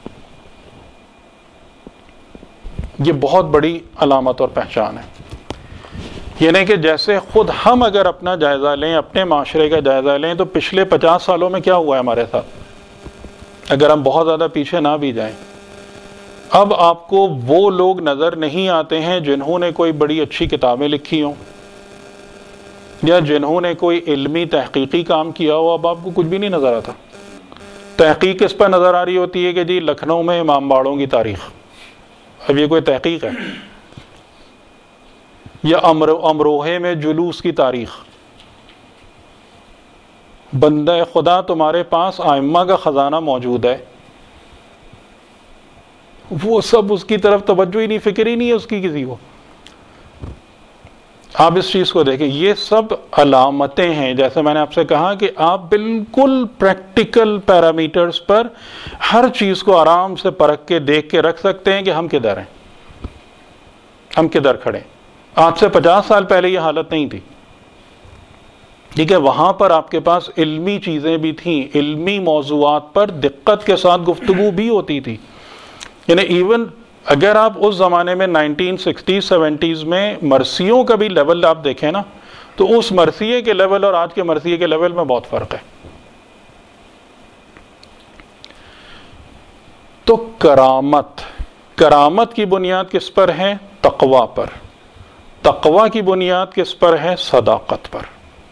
یہ بہت بڑی علامت اور پہچان ہے. یعنی کہ جیسے خود ہم اگر اپنا جائزہ لیں، اپنے معاشرے کا جائزہ لیں، تو پچھلے 50 سالوں میں کیا ہوا ہے ہمارے ساتھ، اگر ہم بہت زیادہ پیچھے نہ بھی جائیں. اب آپ کو وہ لوگ نظر نہیں آتے ہیں جنہوں نے کوئی بڑی اچھی کتابیں لکھی ہوں یا جنہوں نے کوئی علمی تحقیقی کام کیا ہو. اب آپ کو کچھ بھی نہیں نظر آتا. تحقیق اس پر نظر آ رہی ہوتی ہے کہ جی لکھنؤ میں امام باڑوں کی تاریخ. اب یہ کوئی تحقیق ہے؟ یا امروہے میں جلوس کی تاریخ. بندہ خدا تمہارے پاس ائمہ کا خزانہ موجود ہے، وہ سب اس کی طرف توجہ ہی نہیں، فکر ہی نہیں ہے اس کی کسی کو. آپ اس چیز کو دیکھیں، یہ سب علامتیں ہیں. جیسے میں نے آپ سے کہا کہ آپ بالکل پریکٹیکل پیرامیٹرز پر ہر چیز کو آرام سے پرکھ کے دیکھ کے رکھ سکتے ہیں کہ ہم کدھر ہیں، ہم کدھر کھڑے ہیں. آج سے 50 سال پہلے یہ حالت نہیں تھی. ٹھیک ہے، وہاں پر آپ کے پاس علمی چیزیں بھی تھیں، علمی موضوعات پر دقت کے ساتھ گفتگو بھی ہوتی تھی. یعنی ایون اگر آپ اس زمانے میں 1960s 70s میں مرثیوں کا بھی لیول آپ دیکھیں نا، تو اس مرثیے کے لیول اور آج کے مرثیے کے لیول میں بہت فرق ہے. تو کرامت کی بنیاد کس پر ہے؟ تقوی پر. تقوی کی بنیاد کس پر ہے؟ صداقت پر.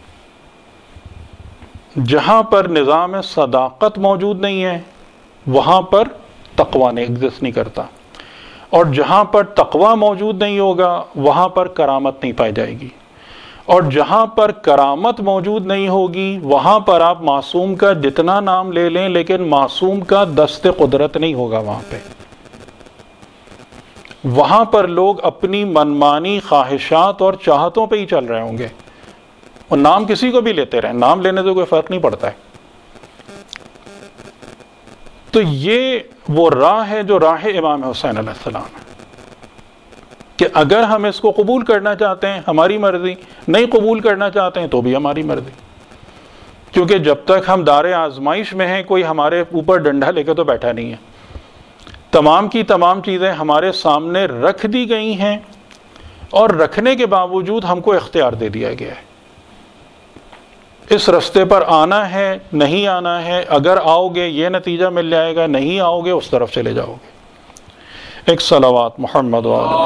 جہاں پر نظام صداقت موجود نہیں ہے وہاں پر تقوی نہیں ایگزسٹ نہیں کرتا، اور جہاں پر تقوی موجود نہیں ہوگا وہاں پر کرامت نہیں پائی جائے گی، اور جہاں پر کرامت موجود نہیں ہوگی وہاں پر آپ معصوم کا جتنا نام لے لیں لیکن معصوم کا دست قدرت نہیں ہوگا. وہاں پر لوگ اپنی منمانی خواہشات اور چاہتوں پہ ہی چل رہے ہوں گے، اور نام کسی کو بھی لیتے رہیں، نام لینے سے کوئی فرق نہیں پڑتا ہے. تو یہ وہ راہ ہے جو راہ امام حسین علیہ السلام ہے کہ اگر ہم اس کو قبول کرنا چاہتے ہیں ہماری مرضی، نہیں قبول کرنا چاہتے ہیں تو بھی ہماری مرضی. کیونکہ جب تک ہم دار آزمائش میں ہیں کوئی ہمارے اوپر ڈنڈا لے کے تو بیٹھا نہیں ہے. تمام کی تمام چیزیں ہمارے سامنے رکھ دی گئی ہیں، اور رکھنے کے باوجود ہم کو اختیار دے دیا گیا ہے. اس رستے پر آنا ہے، نہیں آنا ہے، اگر آؤ گے یہ نتیجہ مل جائے گا، نہیں آؤ گے اس طرف چلے جاؤ گے. ایک صلوات محمد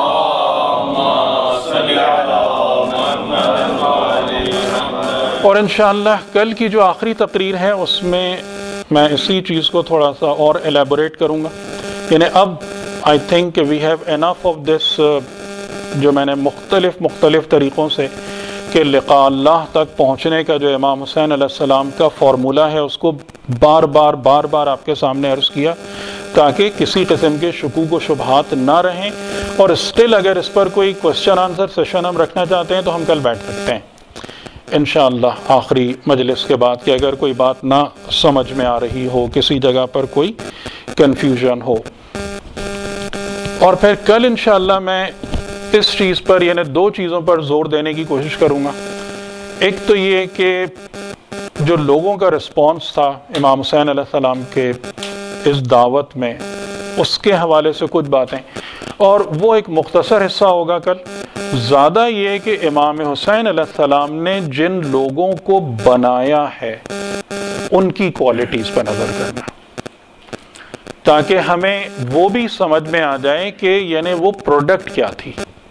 اور انشاءاللہ کل کی جو آخری تقریر ہے اس میں میں اسی چیز کو تھوڑا سا اور ایلیبوریٹ کروں گا. یعنی اب I think we have enough of this, جو میں نے مختلف طریقوں سے کہ لقاء اللہ تک پہنچنے کا جو امام حسین علیہ السلام کا فارمولہ ہے اس کو بار بار آپ کے سامنے عرض کیا تاکہ کسی قسم کے شکوک و شبہات نہ رہیں. اور اسٹل اگر اس پر کوئی کوشچن آنسر سیشن ہم رکھنا چاہتے ہیں تو ہم کل بیٹھ سکتے ہیں انشاءاللہ آخری مجلس کے بعد، کہ اگر کوئی بات نہ سمجھ میں آ رہی ہو، کسی جگہ پر کوئی کنفیوژن ہو. اور پھر کل انشاءاللہ میں اس چیز پر یعنی 2 چیزوں پر زور دینے کی کوشش کروں گا. ایک تو یہ کہ جو لوگوں کا رسپانس تھا امام حسین علیہ السلام کے اس دعوت میں، اس کے حوالے سے کچھ باتیں، اور وہ ایک مختصر حصہ ہوگا کل. زیادہ یہ کہ امام حسین علیہ السلام نے جن لوگوں کو بنایا ہے ان کی کوالٹیز پر نظر کرنا، تاکہ ہمیں وہ بھی سمجھ میں آ جائے کہ یعنی وہ پروڈکٹ کیا تھی،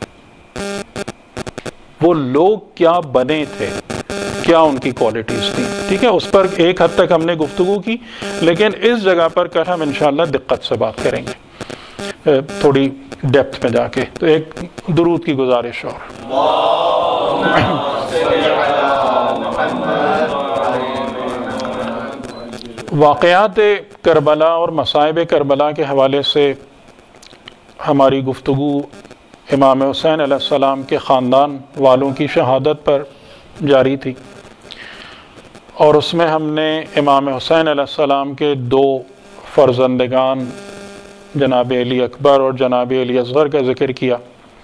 وہ لوگ کیا بنے تھے، کیا ان کی کوالٹیز تھی. ٹھیک ہے، اس پر ایک حد تک ہم نے گفتگو کی، لیکن اس جگہ پر کل ہم انشاءاللہ دقت سے بات کریں گے تھوڑی ڈیپتھ میں جا کے. تو ایک درود کی گزارش اور واقعات کربلا اور مصائب کربلا کے حوالے سے ہماری گفتگو امام حسین علیہ السلام کے خاندان والوں کی شہادت پر جاری تھی، اور اس میں ہم نے امام حسین علیہ السلام کے 2 فرزندگان جناب علی اکبر اور جناب علی اصغر کا ذکر کیا.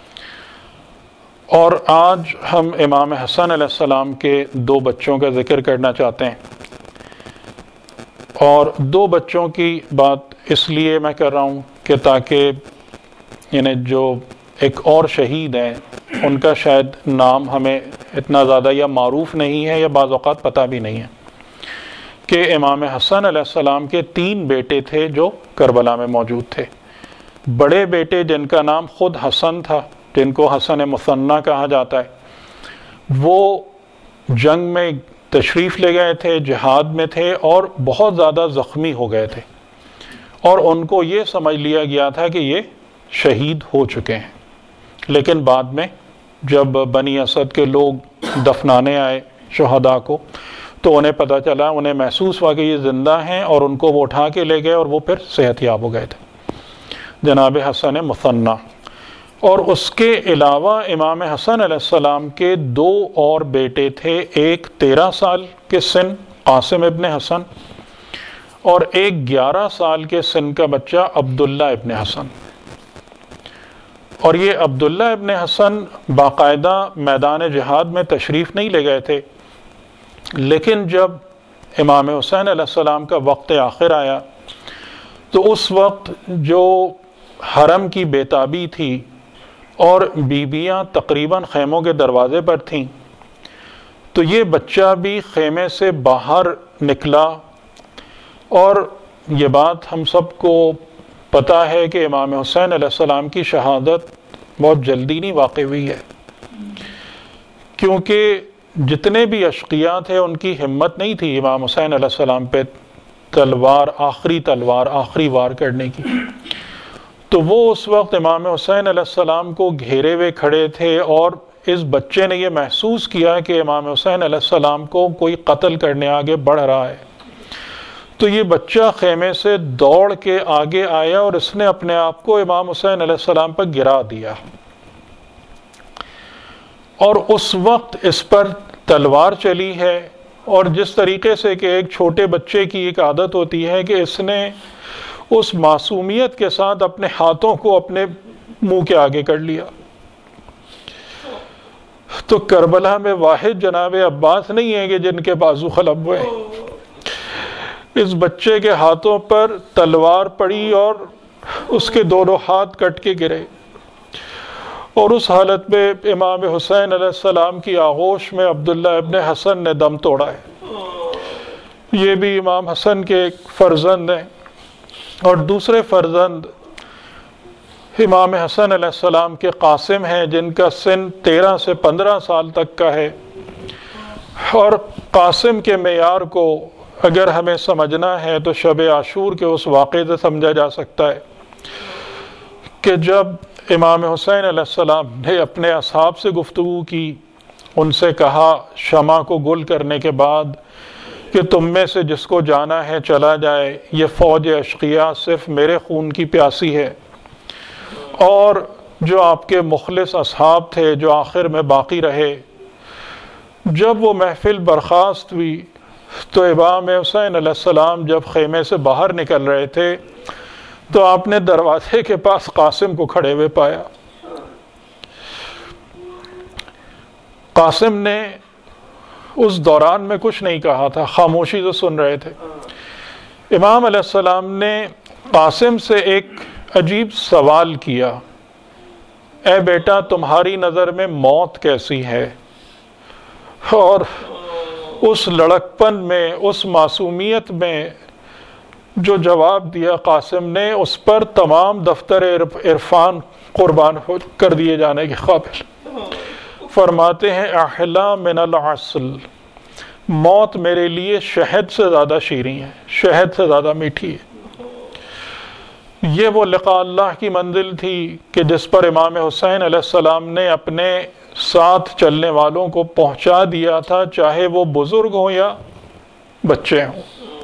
اور آج ہم امام حسن علیہ السلام کے 2 بچوں کا ذکر کرنا چاہتے ہیں، اور 2 بچوں کی بات اس لیے میں کر رہا ہوں کہ تاکہ یعنی جو ایک اور شہید ہیں ان کا شاید نام ہمیں اتنا زیادہ یا معروف نہیں ہے یا بعض اوقات پتہ بھی نہیں ہے کہ امام حسن علیہ السلام کے 3 بیٹے تھے جو کربلا میں موجود تھے. بڑے بیٹے جن کا نام خود حسن تھا، جن کو حسن مثنی کہا جاتا ہے، وہ جنگ میں تشریف لے گئے تھے، جہاد میں تھے اور بہت زیادہ زخمی ہو گئے تھے، اور ان کو یہ سمجھ لیا گیا تھا کہ یہ شہید ہو چکے ہیں. لیکن بعد میں جب بنی اسد کے لوگ دفنانے آئے شہداء کو تو انہیں پتہ چلا، انہیں محسوس ہوا کہ یہ زندہ ہیں، اور ان کو وہ اٹھا کے لے گئے اور وہ پھر صحت یاب ہو گئے تھے، جناب حسن مثنی. اور اس کے علاوہ امام حسن علیہ السلام کے 2 اور بیٹے تھے، ایک 13 سال کے سن قاسم ابن حسن اور ایک 11 سال کے سن کا بچہ عبداللہ ابن حسن. اور یہ عبداللہ ابن حسن باقاعدہ میدان جہاد میں تشریف نہیں لے گئے تھے، لیکن جب امام حسین علیہ السلام کا وقت آخر آیا تو اس وقت جو حرم کی بیتابی تھی اور بیویاں تقریباً خیموں کے دروازے پر تھیں، تو یہ بچہ بھی خیمے سے باہر نکلا. اور یہ بات ہم سب کو پتہ ہے کہ امام حسین علیہ السلام کی شہادت بہت جلدی نہیں واقع ہوئی ہے، کیونکہ جتنے بھی اشقیاء تھے ان کی ہمت نہیں تھی امام حسین علیہ السلام پہ آخری وار کرنے کی. تو وہ اس وقت امام حسین علیہ السلام کو گھیرے ہوئے کھڑے تھے، اور اس بچے نے یہ محسوس کیا کہ امام حسین علیہ السلام کو کوئی قتل کرنے آگے بڑھ رہا ہے. تو یہ بچہ خیمے سے دوڑ کے آگے آیا اور اس نے اپنے آپ کو امام حسین علیہ السلام پر گرا دیا، اور اس وقت اس پر تلوار چلی ہے. اور جس طریقے سے کہ ایک چھوٹے بچے کی ایک عادت ہوتی ہے کہ اس نے اس معصومیت کے ساتھ اپنے ہاتھوں کو اپنے منہ کے آگے کر لیا. تو کربلا میں واحد جناب عباس نہیں ہیں کہ جن کے بازو خلب ہوئے، اس بچے کے ہاتھوں پر تلوار پڑی اور اس کے 2 ہاتھ کٹ کے گرے، اور اس حالت میں امام حسین علیہ السلام کی آغوش میں عبداللہ ابن حسن نے دم توڑا ہے. یہ بھی امام حسن کے ایک فرزند ہیں، اور دوسرے فرزند امام حسن علیہ السلام کے قاسم ہیں، جن کا سن 13 سے 15 سال تک کا ہے. اور قاسم کے معیار کو اگر ہمیں سمجھنا ہے تو شب عاشور کے اس واقعے سے سمجھا جا سکتا ہے کہ جب امام حسین علیہ السلام نے اپنے اصحاب سے گفتگو کی، ان سے کہا شمع کو گل کرنے کے بعد کہ تم میں سے جس کو جانا ہے چلا جائے، یہ فوج اشقیاء صرف میرے خون کی پیاسی ہے. اور جو آپ کے مخلص اصحاب تھے جو آخر میں باقی رہے، جب وہ محفل برخاست ہوئی تو امام حسین علیہ السلام جب خیمے سے باہر نکل رہے تھے تو آپ نے دروازے کے پاس قاسم کو کھڑے ہوئے پایا. قاسم نے اس دوران میں کچھ نہیں کہا تھا، خاموشی سے سن رہے تھے. امام علیہ السلام نے قاسم سے ایک عجیب سوال کیا، اے بیٹا تمہاری نظر میں موت کیسی ہے؟ اور اس لڑکپن میں، اس معصومیت میں جو جواب دیا قاسم نے، اس پر تمام دفتر عرفان قربان کر دیے جانے کے قابل. فرماتے ہیں احلا من العسل، موت میرے لیے شہد سے زیادہ شیریں ہے، شہد سے زیادہ میٹھی ہے. یہ وہ لقاء اللہ کی منزل تھی کہ جس پر امام حسین علیہ السلام نے اپنے ساتھ چلنے والوں کو پہنچا دیا تھا، چاہے وہ بزرگ ہوں یا بچے ہوں.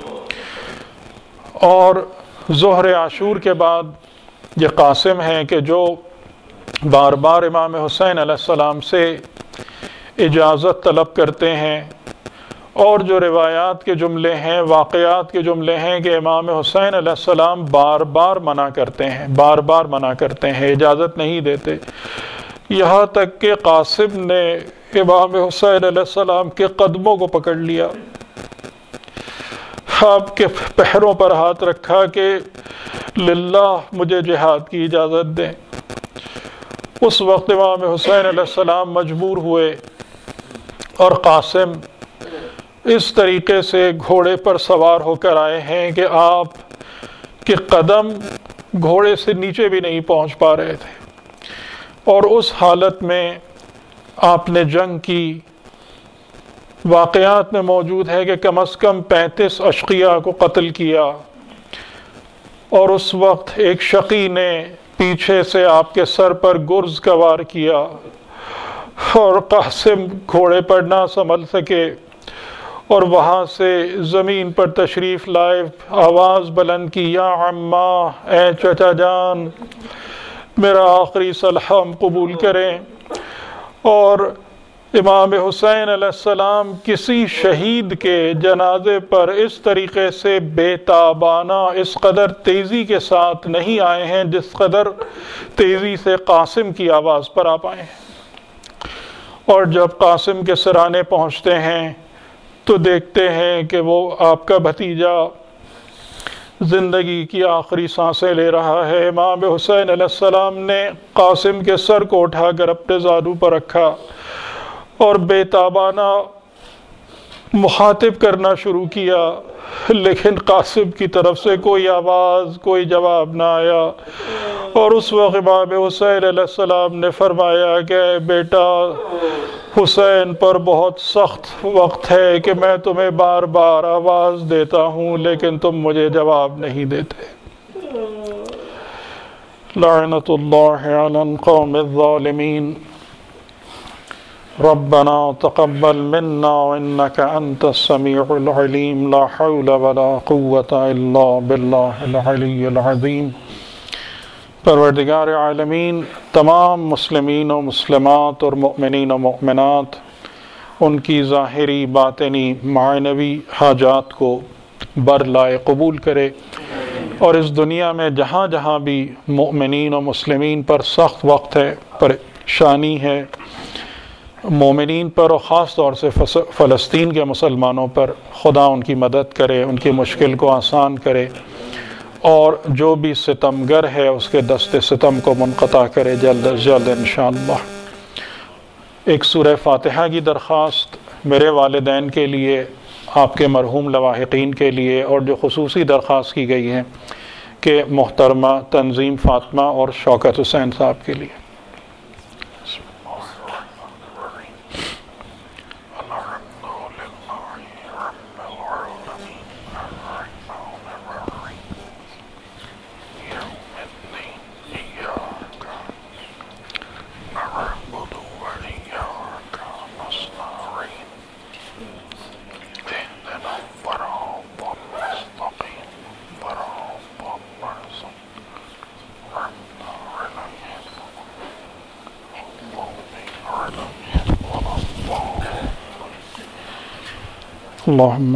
اور ظہر عاشور کے بعد یہ قاسم ہیں کہ جو بار بار امام حسین علیہ السلام سے اجازت طلب کرتے ہیں، اور جو روایات کے جملے ہیں، واقعات کے جملے ہیں کہ امام حسین علیہ السلام بار بار منع کرتے ہیں، اجازت نہیں دیتے. یہاں تک کہ قاسم نے امام حسین علیہ السلام کے قدموں کو پکڑ لیا آپ کے پہروں پر ہاتھ رکھا کہ للہ مجھے جہاد کی اجازت دیں۔ اس وقت امام حسین علیہ السلام مجبور ہوئے اور قاسم اس طریقے سے گھوڑے پر سوار ہو کر آئے ہیں کہ آپ کے قدم گھوڑے سے نیچے بھی نہیں پہنچ پا رہے تھے، اور اس حالت میں آپ نے جنگ کی۔ واقعات میں موجود ہے کہ کم از کم 35 اشقیاء کو قتل کیا، اور اس وقت ایک شقی نے پیچھے سے آپ کے سر پر گرز کا وار کیا، اور قاسم گھوڑے پر نہ سنبھل سکے اور وہاں سے زمین پر تشریف لائے، آواز بلند کی، یا عماں، اے چچا جان، میرا آخری سلام قبول کریں۔ اور امام حسین علیہ السلام کسی شہید کے جنازے پر اس طریقے سے بے تابانہ، اس قدر تیزی کے ساتھ نہیں آئے ہیں جس قدر تیزی سے قاسم کی آواز پر آپ آئے ہیں۔ اور جب قاسم کے سرانے پہنچتے ہیں تو دیکھتے ہیں کہ وہ آپ کا بھتیجا زندگی کی آخری سانسیں لے رہا ہے۔ امام حسین علیہ السلام نے قاسم کے سر کو اٹھا کر اپنے زانو پر رکھا اور بے تابانہ مخاطب کرنا شروع کیا، لیکن قاسم کی طرف سے کوئی آواز، کوئی جواب نہ آیا۔ اور اس وقت امام حسین علیہ السلام نے فرمایا کہ بیٹا حسین پر بہت سخت وقت ہے کہ میں تمہیں بار بار آواز دیتا ہوں لیکن تم مجھے جواب نہیں دیتے۔ لعنت اللہ علی القوم الظالمین۔ ربنا تقبل منا انك انت السميع العليم، لا حول ولا قوة الا بالله العلي العظيم۔ پروردگار عالمین تمام مسلمین و مسلمات اور مؤمنین و مؤمنات ان کی ظاہری باطنی معنوی حاجات کو برلائے قبول کرے، اور اس دنیا میں جہاں جہاں بھی مؤمنین و مسلمین پر سخت وقت ہے، پریشانی ہے، مومنین پر اور خاص طور سے فلسطین کے مسلمانوں پر خدا ان کی مدد کرے، ان کی مشکل کو آسان کرے، اور جو بھی ستمگر ہے اس کے دست ستم کو منقطع کرے جلد از جلد انشاءاللہ۔ ایک سورہ فاتحہ کی درخواست میرے والدین کے لیے، آپ کے مرحوم لواحقین کے لیے، اور جو خصوصی درخواست کی گئی ہے کہ محترمہ تنظیم فاطمہ اور شوکت حسین صاحب کے لیے۔ اللہم